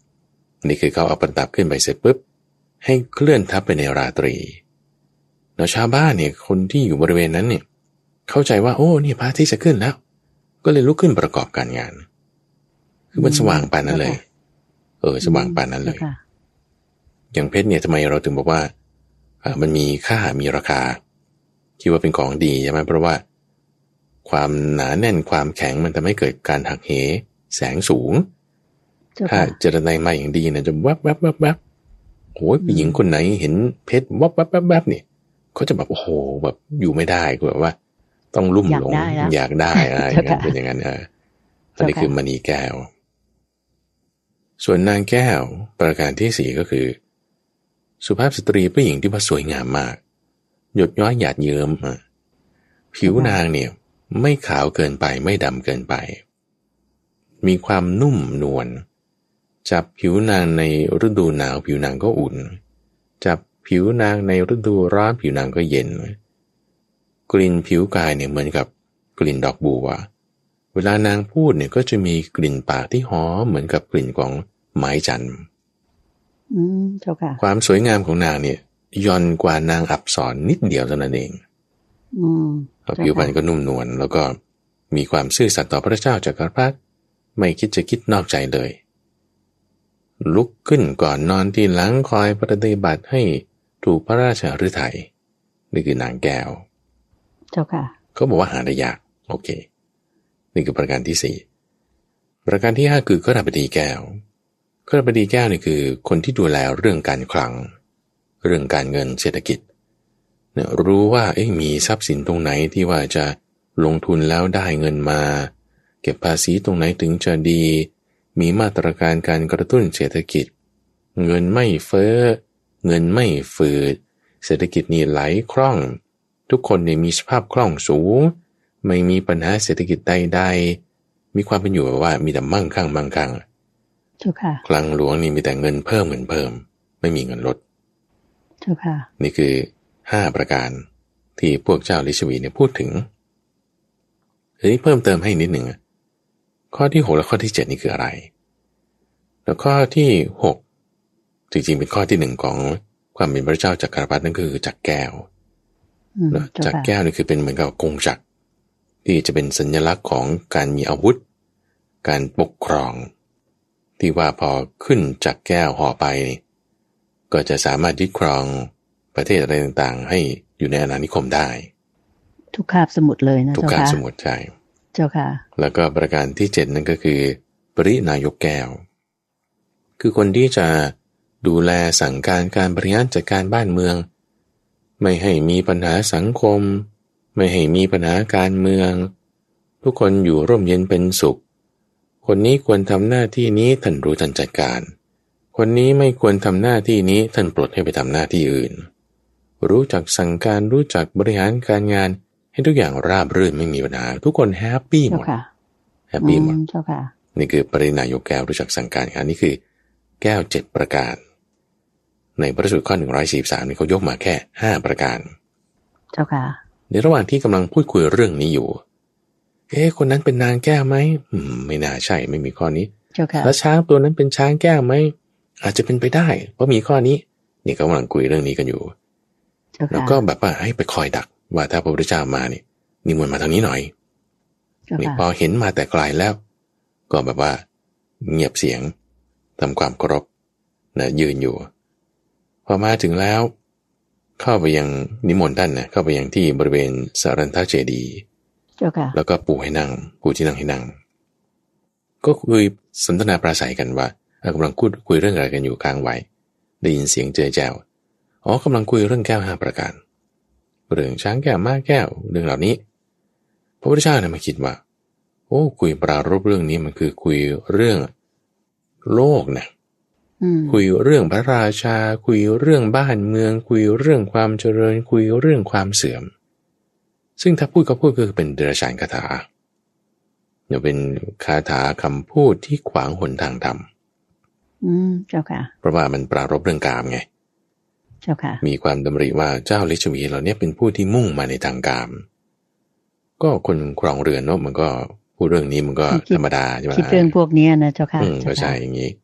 นี่คือเขาเอาประดับขึ้นไปเสร็จปุ๊บให้เคลื่อนทัพไปในราตรีแล้วชาวบ้านเนี่ยคนที่อยู่บริเวณนั้นเนี่ยเข้าใจว่าโอ้นี่พระอาทิตย์จะขึ้นแล้วก็เลยลุกขึ้นประกอบการงานคือมันสว่างปานนั้นเลยเออสว่างปานนั้นเลยอย่างเพชรเนี่ยทำไมเราถึงบอกว่าอ่ามันมีค่ามีราคาคิดว่าเป็นของดีใช่ไหมเพราะว่าความหนาแน่นความแข็งมันทำให้เกิดการหักเหแสงสูงถ้าเจรไนมาอย่างดีเนี่ยจะวับวับวับวับโอ้ยผู้หญิงคนไหนเห็นเพชรวับวับวับวับเนี่ยเขาจะแบบโอ้โหแบบอยู่ไม่ได้ก็แบบว่าต้องลุ่มหลงอยากได้อะไรอย่างนั้นเป็นอย่างนั้นเอออันนี้คือมณีแก้วส่วนนางแก้วประการที่สี่ก็คือสุภาพสตรีผู้หญิงที่ว่าสวยงามมากหยดย้อยหยาดเยิ้มผิวนางเนี่ยไม่ขาวเกินไปไม่ดำเกินไปมีความนุ่มนวลจับผิวนางในฤดูหนาวผิวนางก็อุ่นจับผิวนางในฤดูร้อนผิวนางก็เย็นกลิ่นผิวกายเนี่ยเหมือนกับกลิ่นดอกบัวเวลานางพูดเนี่ยก็จะมีกลิ่นปากที่หอมเหมือนกับกลิ่นของไม้จันทร์อืมเจ้าค่ะความสวยงามของนางเนี่ยย่อนกว่านางอัปสรนิดเดียวเท่านั้นเองอืมผิวพรรณก็นุ่มนวลแล้วก็มีความซื่อสัตย์ต่อพระเจ้าจักรพรรดิไม่คิดจะคิดนอกใจเลยลุกขึ้นก่อนนอนที่หลังคอยปฏิบัติให้ถูกพระราชฤทัยนี่คือนางแก้วเจ้าค่ะเขาบอกว่าหาได้ยากโอเคนี่คือประการที่สี่ประการที่ห้าคือข้าราบดีแก้วข้าราบดีแก้วนี่คือคนที่ดูแลเรื่องการคลังเรื่องการเงินเศรษฐกิจเนี่ยรู้ว่าเอ๊ะมีทรัพย์สินตรงไหนที่ว่าจะลงทุนแล้วได้เงินมาเก็บภาษีตรงไหนถึงจะดีมีมาตรการการกระตุ้นเศรษฐกิจเงินไม่เฟ้อเงินไม่ฝืดเศรษฐกิจนี่ไหลคล่องทุกคนเนี่ยมีสภาพคล่องสูงไม่มีปัญหาเศรษฐกิจใดๆมีความเป็นอยู่แบบว่ามีแต่มั่งคั่งมั่งคั่งถูกค่ะคลังหลวงนี่มีแต่เงินเพิ่มเงินเพิ่มไม่มีเงินลดถูกค่ะนี่คือห้าประการที่พวกเจ้าฤาษีเนี่ยพูดถึงทีนี้เพิ่มเติมให้นิดหนึ่งข้อที่หกและข้อที่เจ็ดนี่คืออะไรแล้วข้อที่หกจริงๆเป็นข้อที่หนึ่งของความเป็นพระเจ้าจักรพรรดินั่นคือจักรแก้วจักรแก้วนี่คือเป็นเหมือนกับกงจักรที่จะเป็นสัญลักษณ์ของการมีอาวุธการปกครองที่ว่าพอขึ้นจักรแก้วห่อไปก็จะสามารถยึดครองประเทศอะไรต่างๆให้อยู่ในอาณานิคมได้ทุกคาบสมุทรเลยนะเจ้าค่ะทุกคาบสมุทรใช่เจ้าค่ะแล้วก็ประการที่เจ็ดนั่นก็คือปรินายกแก้วคือคนที่จะดูแลสั่งการการบริหารจัดการบ้านเมืองไม่ให้มีปัญหาสังคมไม่ให้มีปัญหาการเมืองทุกคนอยู่ร่มเย็นเป็นสุขคนนี้ควรทำหน้าที่นี้ท่านรู้ทันจัดการคนนี้ไม่ควรทำหน้าที่นี้ท่านปลดให้ไปทำหน้าที่อื่นรู้จักสั่งการรู้จักบริหารการงานให้ทุกอย่างราบรื่นไม่มีปัญหาทุกคนแฮปปี้หมดแฮปปี้หมดนี่คือปรินายกแก้วรู้จักสั่งการอันนี้คือแก้วเจ็ดประการในพระสูตรข้อหนึ่งร้อยสี่สิบสามนี่เขายกมาแค่ห้าประการเจ้าค่ะในระหว่างที่กำลังพูดคุยเรื่องนี้อยู่เอ๊ะคนนั้นเป็นนางแก้วไหมอืมไม่น่าใช่ไม่มีข้อนี้แล้วช้างตัวนั้นเป็นช้างแก้วไหมอาจจะเป็นไปได้เพราะมีข้อนี้นี่กำลังคุยเรื่องนี้กันอยู่แล้วก็แบบว่าให้ไปคอยดักว่าถ้าพระพุทธเจ้ามานี่นิมนต์มาทางนี้หน่อยนี่พอเห็นมาแต่ไกลแล้วก็แบบว่าเงียบเสียงทำความเคารพนะยืนอยู่พอมาถึงแล้วเข้าไปยังนิมนต์ท่านนะเข้าไปยังที่บริเวณสารันทเจดีย์แล้วก็ปูให้นั่งปูที่นั่งให้นั่งก็คุยสนทนาปราศัยกันว่ากำลังพูดคุยเรื่องอะไรกันอยู่ค้างไว้ได้ยินเสียงเจอแจ้วอ๋อกำลังคุยเรื่องแก้วห้าประการเรื่องช้างแก้วม้าแก้วเรื่องเหล่านี้พระพุทธเจ้าเนี่ยมาคิดว่าโอ้คุยปรารภเรื่องนี้มันคือคุยเรื่องโลกนะคุยเรื่องพระราชาคุยเรื่องบ้านเมืองคุยเรื่องความเจริญคุยเรื่องความเสื่อมซึ่งถ้าพูดก็พูดคือเป็นเดรัจฉานคาถาเนี่ยเป็นคาถาคำพูดที่ขวางหนทางธรรมอืมเจ้าค่ะเพราะว่ามันปรารภเรื่องกามไงเจ้าค่ะมีความดำริว่าเจ้าฤาษีเหล่านี้เป็นผู้ที่มุ่งมาในทางกามก็คนครองเรือนเนาะมันก็พูดเรื่องนี้มันก็ธรรมดาใช่ไหมคิดเรื่องพวกนี้นะเจ้าค่ะอืมก็ใช่อย่างนี้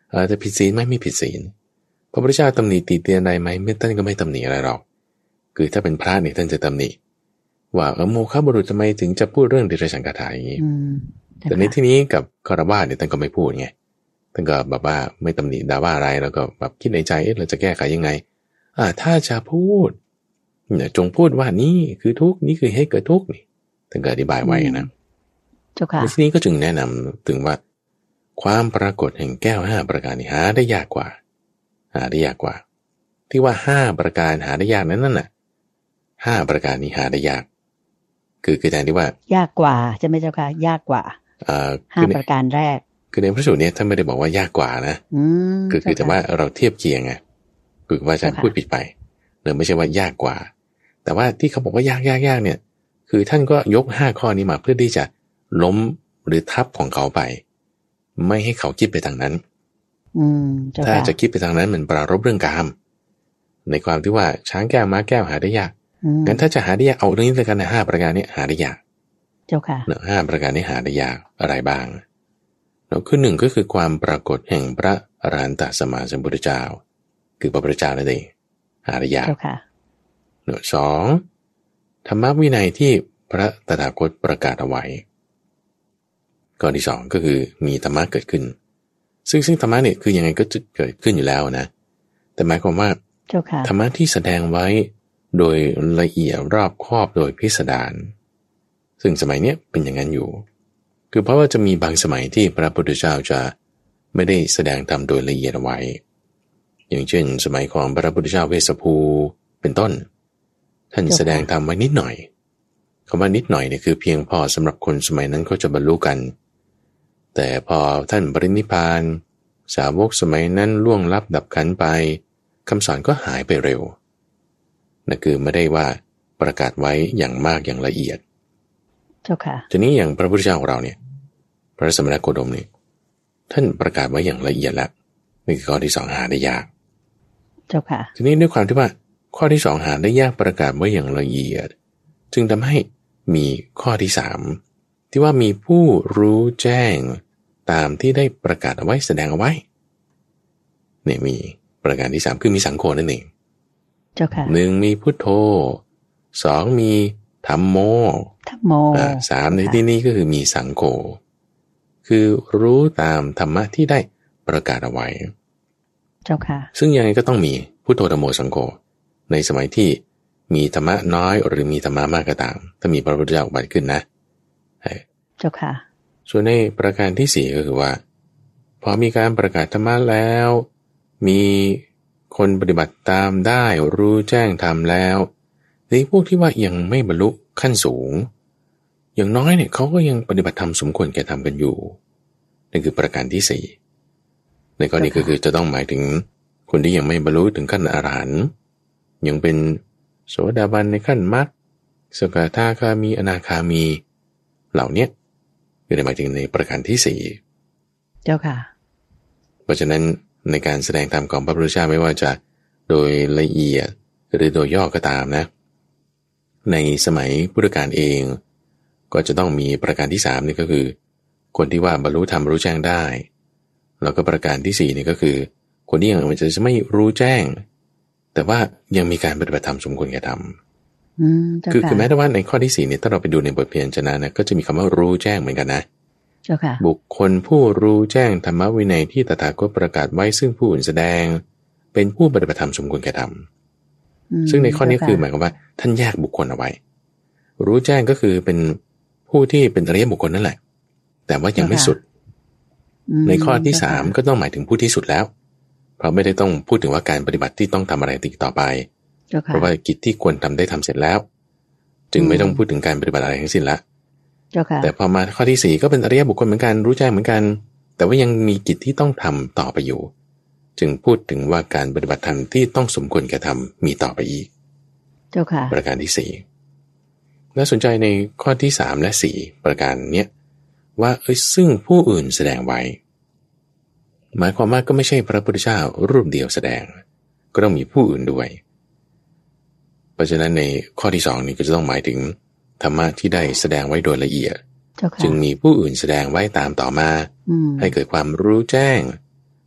เออจะผิดศีลไหมไม่ผิดศีลพระพุทธเจ้าตำหนิติเตียนอะไรไหมไม่ท่านก็ไม่ตำหนิอะไรหรอกคือถ้าเป็นพระเนี่ยท่านจะตำหนิว่าเออโมฆะบุรุษทำไมถึงจะพูดเรื่องเดรัจฉานคาถาอย่างนี้แต่ในที่นี้กับคารวะเนี่ยท่านก็ไม่พูดไงท่านก็แบบว่าไม่ตำหนิด่าว่าอะไรแล้วก็แบบคิดในใจเอ๊ะเราจะแก้ไขยังไงอ่าถ้าจะพูดเนี่ยจงพูดว่านี่คือทุกข์นี่คือให้เกิดทุกข์นี่ท่านก็อธิบายไว้นะในที่นี้ก็จึงแนะนำถึงว่าความปรากฏแห่งแก้วห้าประการนี้หาได้ยากกว่าหาได้ยากกว่าที่ว่าห้าประการหาได้ยากนั้นนั่นน่ะห้าประการนี้หาได้ยากคือคือแทนที่ว่ายากกว่าใช่ไหมเจ้าค่ะยากกว่าห้าประการแรกคือในพระสูตรนี้ท่านไม่ได้บอกว่ายากกว่านะคือคือแต่ว่าเราเทียบเคียงไงคือว่าอาจารย์พูดผิดไปเนื่องไม่ใช่ว่ายากกว่าแต่ว่าที่เขาบอกว่ายากยากยากเนี่ยคือท่านก็ยกห้าข้อนี้มาเพื่อที่จะล้มหรือทับของเขาไปไม่ให้เขาคิดไปทางนั้นถ้าจะคิดไปทางนั้นมันปรารภเรื่องกามในความที่ว่าช้างแก้วม้าแก้วหาได้ยากงั้นถ้าจะหาได้ยากเอาเรื่องนี้เลยกันนะห้าประการนี้หาได้ยากเจ้าค่ะเนอะห้าประการนี้หาได้ยากอะไรบ้างเนอะคือหนึ่งก็คือความปรากฏแห่งพระอรหันตสัมมาสัมพุทธเจ้าคือพระพุทธเจ้านั่นเองหาได้ยากเจ้าค่ะเนอะสองธรรมวินัยที่พระตถาคตประกาศเอาไว้ข้อที่สองก็คือมีธรรมะเกิดขึ้นซึ่งซึ่งธรรมะเนี่ยคือยังไงก็จะเกิดขึ้นอยู่แล้วนะแต่หมายความว่าธรรมะที่แสดงไว้โดยละเอียดรอบคอบโดยพิสดารซึ่งสมัยเนี้ยเป็นอย่างนั้นอยู่คือเพราะว่าจะมีบางสมัยที่พระพุทธเจ้าจะไม่ได้แสดงธรรมโดยละเอียดเอาไว้อย่างเช่นสมัยของพระพุทธเจ้าเวสสภูเป็นต้นท่านแสดงธรรมไว้นิดหน่อยคำว่านิดหน่อยเนี่ยคือเพียงพอสำหรับคนสมัยนั้นเขาจะบรรลุกันแต่พอท่านปรินิพพานสาวกสมัยนั้นล่วงลับดับขันไปคำสอนก็หายไปเร็วนั่นคือไม่ได้ว่าประกาศไว้อย่างมากอย่างละเอียดเจ้าค่ะทีนี้อย่างพระพุทธเจ้าของเราเนี่ยพระสมณโคดมเนี่ยท่านประกาศไว้อย่างละเอียดแล้วนี่คือข้อที่สองหาได้ยากเจ้าค่ะทีนี้ด้วยความที่ว่าข้อที่สองหาได้ยากประกาศไว้อย่างละเอียดจึงทำให้มีข้อที่สามที่ว่ามีผู้รู้แจ้งตามที่ได้ประกาศเอาไว้แสดงเอาไว้เนี่ยมีประการที่สามคือมีสังโฆนั่นเองเจ้าค่ะหนึ่งมีพุทโธสองมีธัมโมธัมโมอ่าสามในที่นี้ก็คือมีสังโฆคือรู้ตามธรรมะที่ได้ประกาศเอาไว้เจ้าค่ะซึ่งยังไงก็ต้องมีพุทโธธัมโมสังโฆในสมัยที่มีธรรมะน้อยหรือมีธรรมะมากก็ตามถ้ามีพระพุทธเจ้าอุบัติขึ้นนะเจ้าค่ะส่วนในประการที่สี่ก็คือว่าพอมีการประกาศธรรมะแล้วมีคนปฏิบัติตามได้รู้แจ้งธรรมแล้วในพวกที่ว่ายังไม่บรรลุขั้นสูงอย่างน้อยเนี่ยเขาก็ยังปฏิบัติธรรมสมควรแก่ธรรมกันอยู่นั่นคือประการที่สี่ในกรณีก็คือจะต้องหมายถึงคนที่ยังไม่บรรลุถึงขั้นอรหันต์ยังเป็นโสดาบันในขั้นมรรคสกทาคามีอนาคามีเหล่านี้คือหมายถึงในประการที่สี่เจ้าค่ะเพราะฉะนั้นในการแสดงธรรมของพระพุทธเจ้าไม่ว่าจะโดยละเอียดหรือโดยย่อก็ตามนะในสมัยพุทธกาลเองก็จะต้องมีประการที่สามนี่ก็คือคนที่ว่าบรรลุธรรมรู้แจ้งได้แล้วก็ประการที่สี่นี่ก็คือคนที่ยังมันจะไม่รู้แจ้งแต่ว่ายังมีการปฏิบัติธรรมสมควรแก่ธรรมคือคือแม้แต่ว่าในข้อที่สี่เนี่ยถ้าเราไปดูในบทเพียรชนะนะก็จะมีคำว่ารู้แจ้งเหมือนกันนะบุคคลผู้รู้แจ้งธรรมวินัยที่ตถาคตประกาศไว้ซึ่งผู้อื่นแสดงเป็นผู้ปฏิบัติธรรมสมควรแก่ธรรมซึ่งในข้อนี้คือหมายความว่าท่านแยกบุคคลเอาไว้รู้แจ้งก็คือเป็นผู้ที่เป็นอริยบุคคลนั่นแหละแต่ว่ายังไม่สุดในข้อที่สามก็ต้องหมายถึงผู้ที่สุดแล้วเพราะไม่ได้ต้องพูดถึงว่าการปฏิบัติที่ต้องทำอะไรติดต่อไปเพราะว่ากิจที่ควรทำได้ทำเสร็จแล้วจึงไม่ต้องพูดถึงการปฏิบัติอะไรทั้งสิ้นละแต่พอมาข้อที่สี่ก็เป็นอริยบุคคลเหมือนกันรู้แจ้งเหมือนกันแต่ว่ายังมีกิจที่ต้องทำต่อไปอยู่จึงพูดถึงว่าการปฏิบัติธรรมที่ต้องสมควรแก่ทำมีต่อไปอีกเจ้าค่ะประการที่สี่น่าสนใจในข้อที่สามและสี่ประการเนี้ยว่าเอ้ยซึ่งผู้อื่นแสดงไว้หมายความว่าก็ไม่ใช่พระพุทธเจ้ารูปเดียวแสดงก็ต้องมีผู้อื่นด้วยเพราะฉะนั้นในข้อที่สองนี้ก็จะต้องหมายถึงธรรมะที่ได้แสดงไว้โดยละเอียดจึงมีผู้อื่นแสดงไว้ตามต่อมาให้เกิดความรู้แจ้ง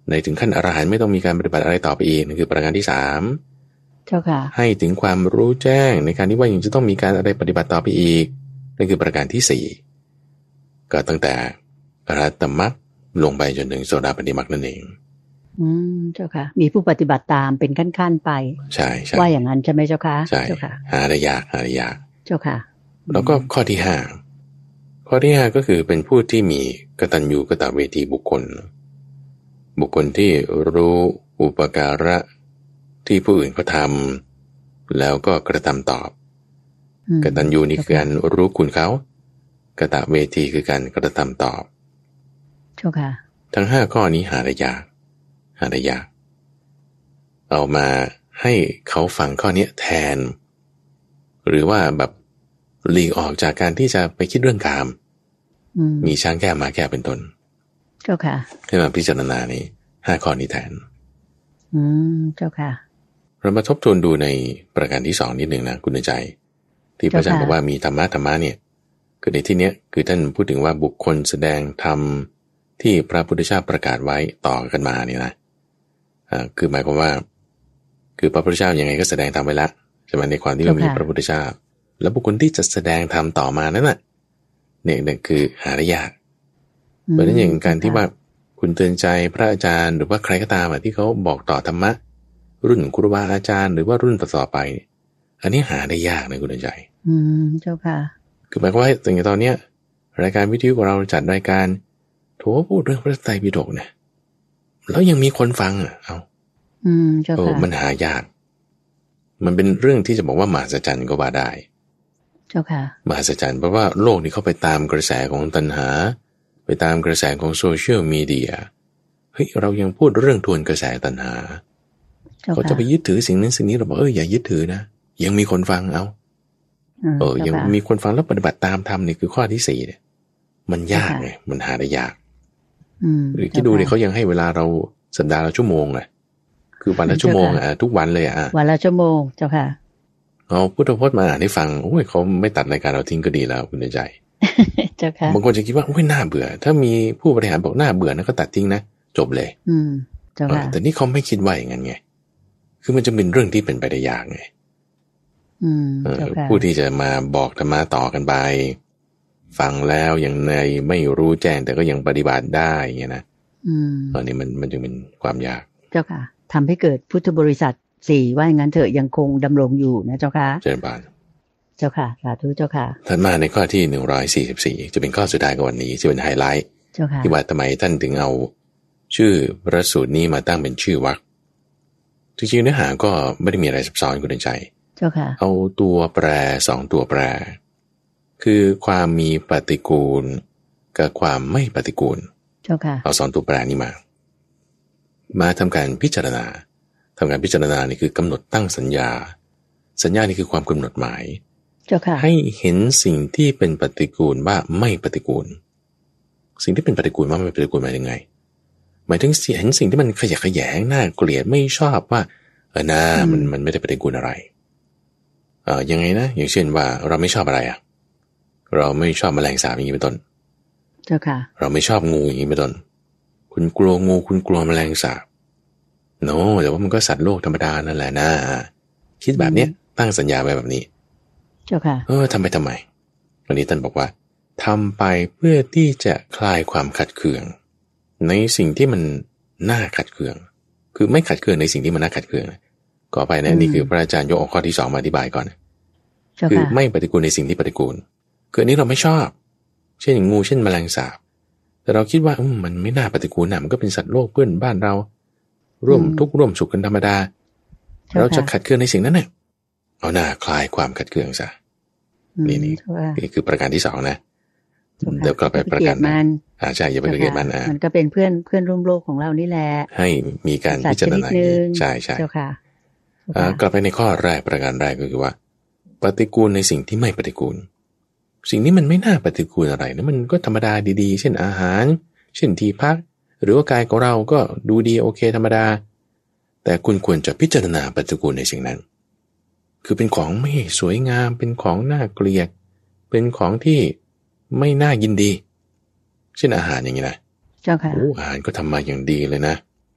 ในถึงขั้นอรหันต์ไม่ต้องมีการปฏิบัติอะไรต่อไปอีกนั่นคือประการที่สามเจ้าค่ะให้ถึงความรู้แจ้งในการที่ว่ายังจะต้องมีการอะไรปฏิบัติต่อไปอีกนั่นคือประการที่สี่ก็ตั้งแต่อรหัตตมรรคลงไปจนถึงโสดาปัตติมรรคนั่นเองอืมเจ้าค่ะมีผู้ปฏิบัติตามเป็นขั้นๆไปใช่ใช่ว่าอย่างนั้นใช่ไหมเจ้าค่ะใช่เจ้าค่ะหาได้ยากหาได้ยากเจ้าค่ะแล้วก็ข้อที่ห้าข้อที่ห้าก็คือเป็นผู้ที่มีกตัญญูกตเวทีบุคคลบุคคลที่รู้อุปการะที่ผู้อื่นเขาทำแล้วก็กระทำตอบกตัญญูนี่คือการรู้คุณเขากตเวทีคือการกระทำตอบเจ้าค่ะทั้งห้าข้อนี้หาได้ยากหาได้ยากเอามาให้เขาฟังข้อนี้แทนหรือว่าแบบหลีกออกจากการที่จะไปคิดเรื่องกามมีช้างแก้มาแก้เป็นต้นเจ้าค่ะให้มาพิจารณานี้ห้าข้อนี้แทนอืมเจ้าค่ะเรามาทบทวนดูในประการที่สองนิดหนึ่งนะคุณใจที่พระอาจารย์บอกว่ามีธรรมะธรรมะเนี่ยคือในที่เนี้ยคือท่านพูดถึงว่าบุคคลแสดงธรรมที่พระพุทธเจ้าประกาศไว้ต่อกันมานี่นะอ่าคือหมายความว่าคือพระพุทธเจ้ายังไงก็แสดงธรรมไว้ละใช่ไหมในความที่มีพระพุทธเจ้าแล้วบุคคลที่จะแสดงธรรมต่อมานั้นน่ะเนี่ยนั่นคือหาได้ยากเพราะฉะนั้นอย่างการที่ว่าคุณเตือนใจพระอาจารย์หรือว่าใครก็ตามที่เขาบอกต่อธรรมะรุ่นครูบาอาจารย์หรือว่ารุ่นต่อๆไปอันนี้หาได้ยากนะคุณเตือนใจอืมเจ้าค่ะคือหมายความว่าอย่างตอนเนี้ยรายการวิทยุของเราจัดรายการโถพูดเรื่องพระไตรปิฎกเนี่ยแล้วยังมีคนฟังอ่ะเอาอืมเจ้าค่ะมันหายากมันเป็นเรื่องที่จะบอกว่ามหัศจรรย์ก็ว่าได้เจ้าค่ะมหัศจรรย์เพราะว่าโลกนี้เขาไปตามกระแสของตัณหาไปตามกระแสของโซเชียลมีเดียเฮ้ยเรายังพูดเรื่องทวนกระแสตัณหาเขาจะไปยึดถือสิ่งนั้นสิ่งนี้เราบอกเอออย่ายึดถือนะยังมีคนฟังเอาเออยังมีคนฟังแล้วปฏิบัติตามธรรมนี่คือข้อที่สี่เนี่ยมันยากไงมันหาได้ยากหรือคิดดูดิเขายังให้เวลาเราสัปดาห์ละชั่วโมงเลยคือวันละชั่วโมงอ่ะทุกวันเลยอ่ะวันละชั่วโมงเจ้าค่ะเอาพุทธพจน์มาอ่านให้ฟังโอ้ยเขาไม่ตัดรายการเราทิ้งก็ดีแล้วคุณใจเจ้าค่ะบางคนจะคิดว่าโอ้ยน่าเบื่อถ้ามีผู้บริหารบอกน่าเบื่อนะก็ตัดทิ้งนะจบเลยอืมเจ้าค่ะแต่นี่เขาไม่คิดว่าอย่างนั้นไงคือมันจะเป็นเรื่องที่เป็นไปได้ยากไงอืมเจ้าค่ะผู้ที่จะมาบอกธรรมะต่อกันไปฟังแล้วยังในไม่รู้แจ้งแต่ก็ยังปฏิบัติได้เงี้ยนะอืมตอนนี้มันมันจึงเป็นความยากเจ้าค่ะทำให้เกิดพุทธบริษัทสี่ว่าอย่างนั้นเถอะยังคงดำรงอยู่นะเจ้าค่ะเจริญบานเจ้าค่ะสาธุเจ้าค่ะถัดมาในข้อที่หนึ่งร้อยสี่สิบสี่จะเป็นข้อสุดท้ายของวันนี้จะเป็นไฮไลท์ที่ว่าทำไมท่านถึงเอาชื่อพระสูตรนี้มาตั้งเป็นชื่อวรรคจริงๆเนื้อหาก็ไม่ได้มีอะไรซับซ้อนคุณใจเจ้าค่ะเอาตัวแปรสองตัวแปรคือความมีปฏิกูลกับความไม่ปฏิกูลเจ้าค่ะเอาสองตัวแปรนี้มามาทำการพิจารณาทำการพิจารณานี่คือกำหนดตั้งสัญญาสัญญานี่คือความกำหนดหมายเจ้าค่ะให้เห็นสิ่งที่เป็นปฏิกูลว่าไม่ปฏิกูลสิ่งที่เป็นปฏิกูลว่าไม่ปฏิกูลหมายถึงไงหมายถึงเห็นสิ่งที่มันขยะแขยงน่าเกลียดไม่ชอบว่าเออนะมันมันไม่ได้ปฏิกูลอะไรเอ่อยังไงนะอย่างเช่นว่าเราไม่ชอบอะไรอ่ะเราไม่ชอบแมลงสาบอย่างนี้เป็นต้นเจ้าค่ะเราไม่ชอบงูอย่างนี้เป็นต้นคุณกลัวงูคุณกลัวแมลงสาบโน้แต่ว่ามันก็สัตว์โลกธรรมดานั่นแหละนะคิดแบบเนี้ยตั้งสัญญาไว้แบบนี้เจ้าค่ะเออทำไปทำไมวันนี้ท่านบอกว่าทำไปเพื่อที่จะคลายความขัดเคืองในสิ่งที่มันน่าขัดเคืองคือไม่ขัดเคืองในสิ่งที่มันน่าขัดเคืองก่อไปนะนี่คือพระอาจารย์ยกออกข้อที่สองมาอธิบายก่อนคือไม่ปฏิกูลในสิ่งที่ปฏิกูลคืออันนี้เราไม่ชอบเช่นงูเช่นแมลงสาบแต่เราคิดว่ามันไม่น่าปฏิกูลนะมันก็เป็นสัตว์โลกเพื่อนบ้านเราร่วมทุกข์ร่วมสุขกันธรรมดาเราจะขัดเคืองในสิ่งนั้นเนี่ยเอาหน้าคลายความขัดเคืองซะนี่นี่นี่คือประการที่สองนะเดี๋ยวกลับไปประการนั้นอ่าใช่อย่าไปเกลียดมันอ่ะมันก็เป็นเพื่อนเพื่อนร่วมโลกของเรานี่แหละให้มีการพิจารณาใช่ใช่เจ้าค่ะกลับไปในข้อแรกประการแรกก็คือว่าปฏิกูลในสิ่งที่ไม่ปฏิกูลสิ่งนี้มันไม่น่าปฏิกูลอะไรนะมันก็ธรรมดาดีๆเช่นอาหารเช่นที่พักหรือว่ากายของเราก็ดูดีโอเคธรรมดาแต่คุณควรจะพิจารณาปฏิกูลในสิ่งนั้นคือเป็นของไม่สวยงามเป็นของน่าเกลียดเป็นของที่ไม่น่ายินดีเช่นอาหารอย่างนี้นะเจ้าค่ะโอ้อาหารก็ทำมาอย่างดีเลยนะ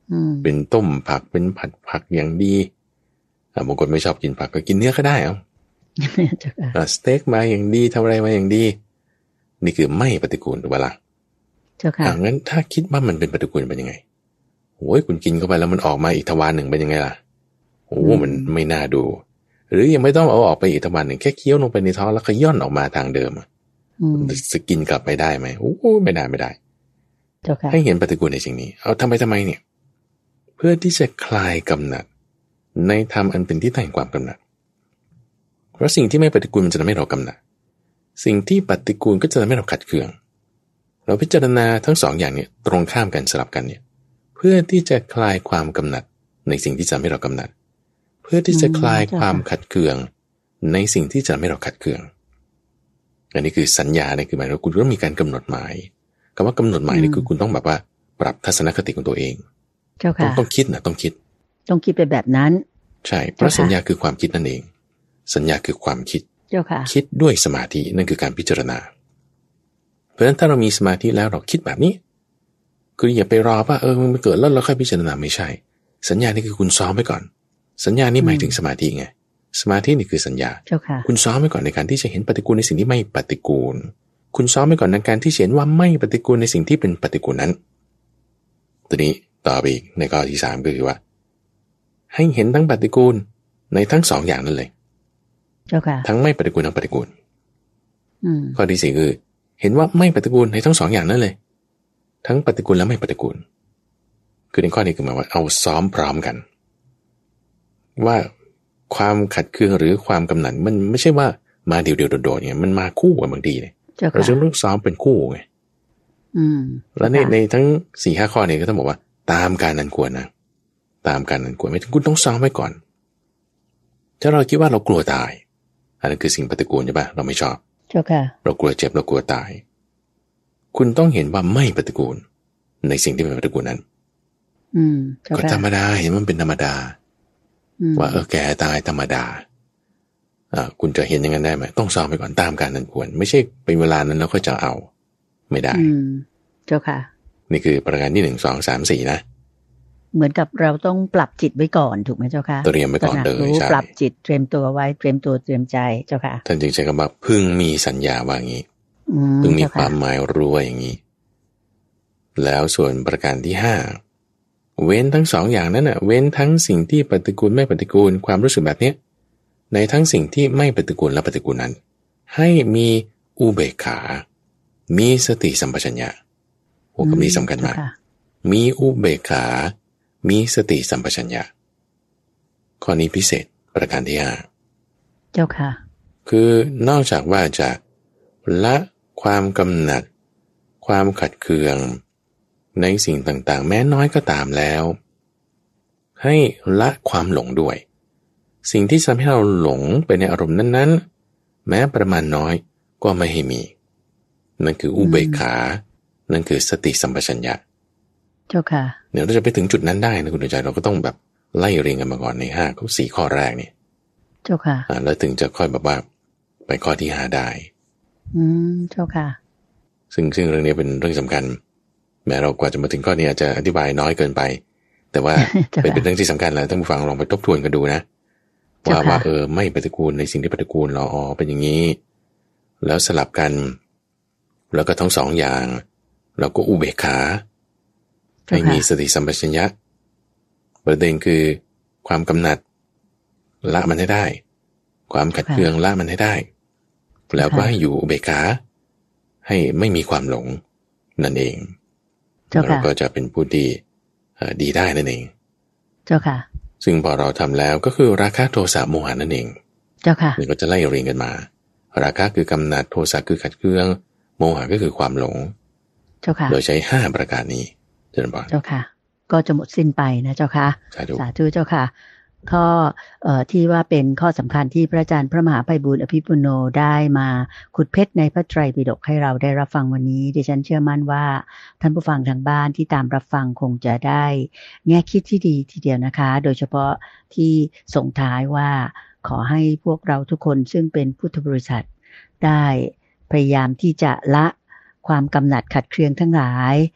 เป็นต้มผักเป็นผัดผักอย่างดีบางคนไม่ชอบกินผักก็กินเนื้อก็ได้เอาสเต็กมาอย่างดีทำอะไรมาอย่างดีนี่คือไม่ปฏิกูลถูกปะล่ะเจ้าค่ะงั้นถ้าคิดว่ามันเป็นปฏิกูลเป็นยังไงโอ้ยคุณกินเข้าไปแล้วมันออกมาอีกทวารหนึ่งเป็นยังไงล่ะโอ้มันไม่น่าดูหรือยังไม่ต้องเอาออกไปอีกทวารหนึ่งแค่เคี้ยวลงไปในท้องแล้วก็ย่อนออกมาทางเดิมจะกินกลับไปได้ไหมโอ้ไม่ได้ไม่ได้ให้เห็นปฏิกูลในสิ่งนี้เอาทำไปทำไมเนี่ยเพื่อที่จะคลายกำหนัดในธรรมอันเป็นที่ตั้งแห่งความกำหนัดเพราะสิ่งที่ไม่ปฏิกูลมันจะทำให้เรากำหนัดสิ่งที่ปฏิกูลก็จะทำให้เราขัดเคืองเราพิจารณาทั้งสองอย่างเนี่ยตรงข้ามกันสลับกันเนี่ยเพื่อที่จะคลายความกำหนัดในสิ่งที่จะทำให้เรากำหนัดเพื่อที่จะคลายความขัดเคืองในสิ่งที่จะทำให้เราขัดเคืองอันนี้คือสัญญาเนี่ยคือหมายว่าคุณต้องมีการกำหนดหมายคำว่ากำหนดหมายนี่คือคุณต้องแบบว่าปรับทัศนคติของตัวเองต้องต้องคิดนะต้องคิดต้องคิดไปแบบนั้นใช่เพราะสัญญาคือความคิดนั่นเองสัญญาคือความคิดเจ้าค่ะคิดด้วยสมาธินั่นคือการพิจารณาเพราะฉะนั้นถ้าเรามีสมาธิแล้วเราคิดแบบนี้คืออย่าไปรอว่าเออมันเกิดแล้วเราค่อยพิจารณาไม่ใช่สัญญานี่คือคุณซ้อมไว้ก่อนสัญญานี่หมายถึงสมาธิไงสมาธินี่คือสัญญาเจ้าค่ะคุณซ้อมไว้ก่อนในการที่จะเห็นปฏิกูลในสิ่งที่ไม่ปฏิกูลคุณซ้อมไว้ก่อนในการที่เห็นว่าไม่ปฏิกูลในสิ่งที่เป็นปฏิกูลนั้นตัวนี้ต่อไปอีกในข้อที่สามก็คือว่าให้เห็นทั้งปฏิกูลในทั้งสองอย่างนั่นเลยเจ้าค่ะทั้งไม่ปฏิกูลทั้งปฏิกูลข้อที่สี่คือเห็นว่าไม่ปฏิกูลในทั้งสองอย่างนั่นเลยทั้งปฏิกูลและไม่ปฏิกูลคือในข้อนี้คือหมายว่าเอาซ้อมพร้อมกันว่าความขัดเคืองหรือความกำหนัดมันไม่ใช่ว่ามาเดี่ยวๆโดดๆเนี่ยมันมาคู่กันบางทีเนี่ยเราจึงต้องซ้อมเป็นคู่ไงแล้วในในทั้งสี่ห้าข้อนี้ก็ต้องบอกว่าตามการนั้นควรนะตามการนั้นควรไม่ถึงคุณต้องซ้อมไว้ก่อนถ้าเราคิดว่าเรากลัวตายอันนั้นคือสิ่งปฏิกูลใช่ปะเราไม่ชอบเจ้าค่ะเรากลัวเจ็บเรากลัวตายคุณต้องเห็นว่าไม่ปฏิกูลในสิ่งที่เป็นปฏิกูลนั้นอืมก็ธรรมดาเห็นมันเป็นธรรมดาว่าเออแก่ตายธรรมดาอ่าคุณจะเห็นอย่างนั้นได้ไหมต้องซ้อมไปก่อนตามการนั้นควรไม่ใช่เป็นเวลานั้นแล้วก็จะเอาไม่ได้อืมเจ้าค่ะนี่คือประการที่หนึ่งสองสามสี่นะเหมือนกับเราต้องปรับจิตไว้ก่อนถูกไหมเจ้าค่ะเตรียมไว้ก่อนเลยใช่ปรับจิตเตรียมตัวไว้เตรียมตัวเตรียมใจเจ้าค่ะท่านจึงใช้คำว่าพึงมีสัญญาว่าอย่างนี้พึงมีความหมายรู้ว่าอย่างนี้แล้วส่วนประการที่ห้าเว้นทั้งสองอย่างนั้นน่ะเว้นทั้งสิ่งที่ปฏิกูลไม่ปฏิกูลความรู้สึกแบบนี้ในทั้งสิ่งที่ไม่ปฏิกูลและปฏิกูลนั้นให้มีอุเบกขามีสติสัมปชัญญะโอ้คำนี้สำคัญมากมีอุเบกขามีสติสัมปชัญญะข้อนี้พิเศษประการที่ห้าเจ้าค่ะคือนอกจากว่าจะละความกำหนัดความขัดเคืองในสิ่งต่างๆแม้น้อยก็ตามแล้วให้ละความหลงด้วยสิ่งที่ทำให้เราหลงไปในอารมณ์นั้นๆแม้ประมาณน้อยก็ไม่ให้มีนั่นคืออุเบกขานั่นคือสติสัมปชัญญะเจ้าค่ะเดี๋ยวเราจะไปถึงจุดนั้นได้นะคุณใจเราก็ต้องแบบไล่เรียงกันมาก่อนในห้าข้อสี่ข้อแรกนี่เจ้าค่ะอ่าแล้วถึงจะค่อยแบบว่าไปข้อที่ห้าได้อืมเจ้าค่ะซึ่งซึ่งเรื่องนี้เป็นเรื่องสำคัญแม้เรากว่าจะมาถึงข้อนี้อาจจะอธิบายน้อยเกินไปแต่ว่า เป็นเป็นเรื่องที่สำคัญแหละท่านผู้ฟังลองไปทบทวนกันดูนะว่าว่าเออไม่ปฏิกูลในสิ่งที่ปฏิกูลเราอ๋อเป็นอย่างนี้แล้วสลับกันแล้วก็ทั้งสองอย่างเราก็อุเบกขาให้มีสติสัมปชัญญะประเด็นคือความกำหนัดละมันให้ได้ความขัดเคืองละมันให้ได้แล้วก็ให้อยู่อุเบกขาให้ไม่มีความหลงนั่นเองเราก็จะเป็นผู้ที่ดีได้นั่นเองเจ้าค่ะซึ่งพอเราทำแล้วก็คือราคะโทสะโมหะนั่นเองเจ้าค่ะนี่ก็จะไล่เรียงกันมาราคะคือกำหนัดโทสะคือขัดเคืองโมหะก็คือความหลงเจ้าค่ะโดยใช้ห้าประการนี้เจริญพรเจ้าค่ะก็จะหมดสิ้นไปนะเจ้าค่ะสาธุเจ้าค่ะข้อเอ่อที่ว่าเป็นข้อสำคัญที่พระอาจารย์พระมหาไพบูลย์อภิปุโนได้มาขุดเพชรในพระไตรปิฎกให้เราได้รับฟังวันนี้ดิฉันเชื่อมั่นว่าท่านผู้ฟังทางบ้านที่ตามรับฟังคงจะได้แง่คิดที่ดีทีเดียวนะคะโดยเฉพาะที่ส่งท้ายว่าขอให้พวกเราทุกคนซึ่งเป็นพุทธบริษัทได้พยายามที่จะละความกำหนัดขัดเคืองทั้งหลาย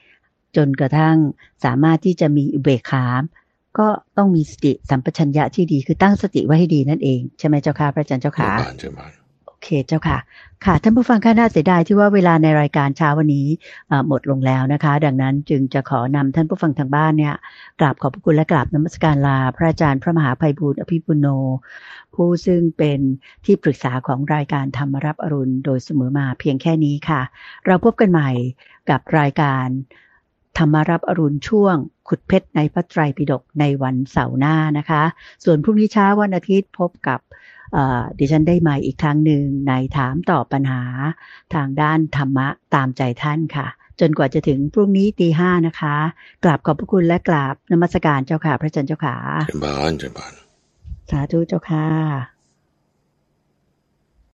จนกระทั่งสามารถที่จะมีอุเบกขาก็ต้องมีสติสัมปชัญญะที่ดีคือตั้งสติไว้ให้ดีนั่นเองใช่ไหมเจ้าค่ะพระอาจารย์เจ้าค่ะโอเคเจ้าค่ะค่ะท่านผู้ฟังค่ะน่าเสียดายที่ว่าเวลาในรายการเช้าวันนี้หมดลงแล้วนะคะดังนั้นจึงจะขอนำท่านผู้ฟังทางบ้านเนี่ยกราบขอบพระคุณและกราบนมัสการลาพระอาจารย์พระมหาไพบูลย์อภิปุโนผู้ซึ่งเป็นที่ปรึกษาของรายการธรรมรับอรุณโดยเสมอมาเพียงแค่นี้ค่ะเราพบกันใหม่กับรายการธรรมรับอรุณช่วงขุดเพชรในพระไตรปิฎกในวันเสาร์หน้านะคะส่วนพรุ่งนี้เช้าวันอาทิตย์พบกับดิฉันได้ใหม่อีกครั้งหนึ่งในถามตอบปัญหาทางด้านธรรมะตามใจท่านค่ะจนกว่าจะถึงพรุ่งนี้ตีห้านะคะกราบขอบพระคุณและกราบนมัสการเจ้าค่ะพระอาจารย์เจ้าค่ะเจริญพรเจริญพรสาธุเจ้าค่ะ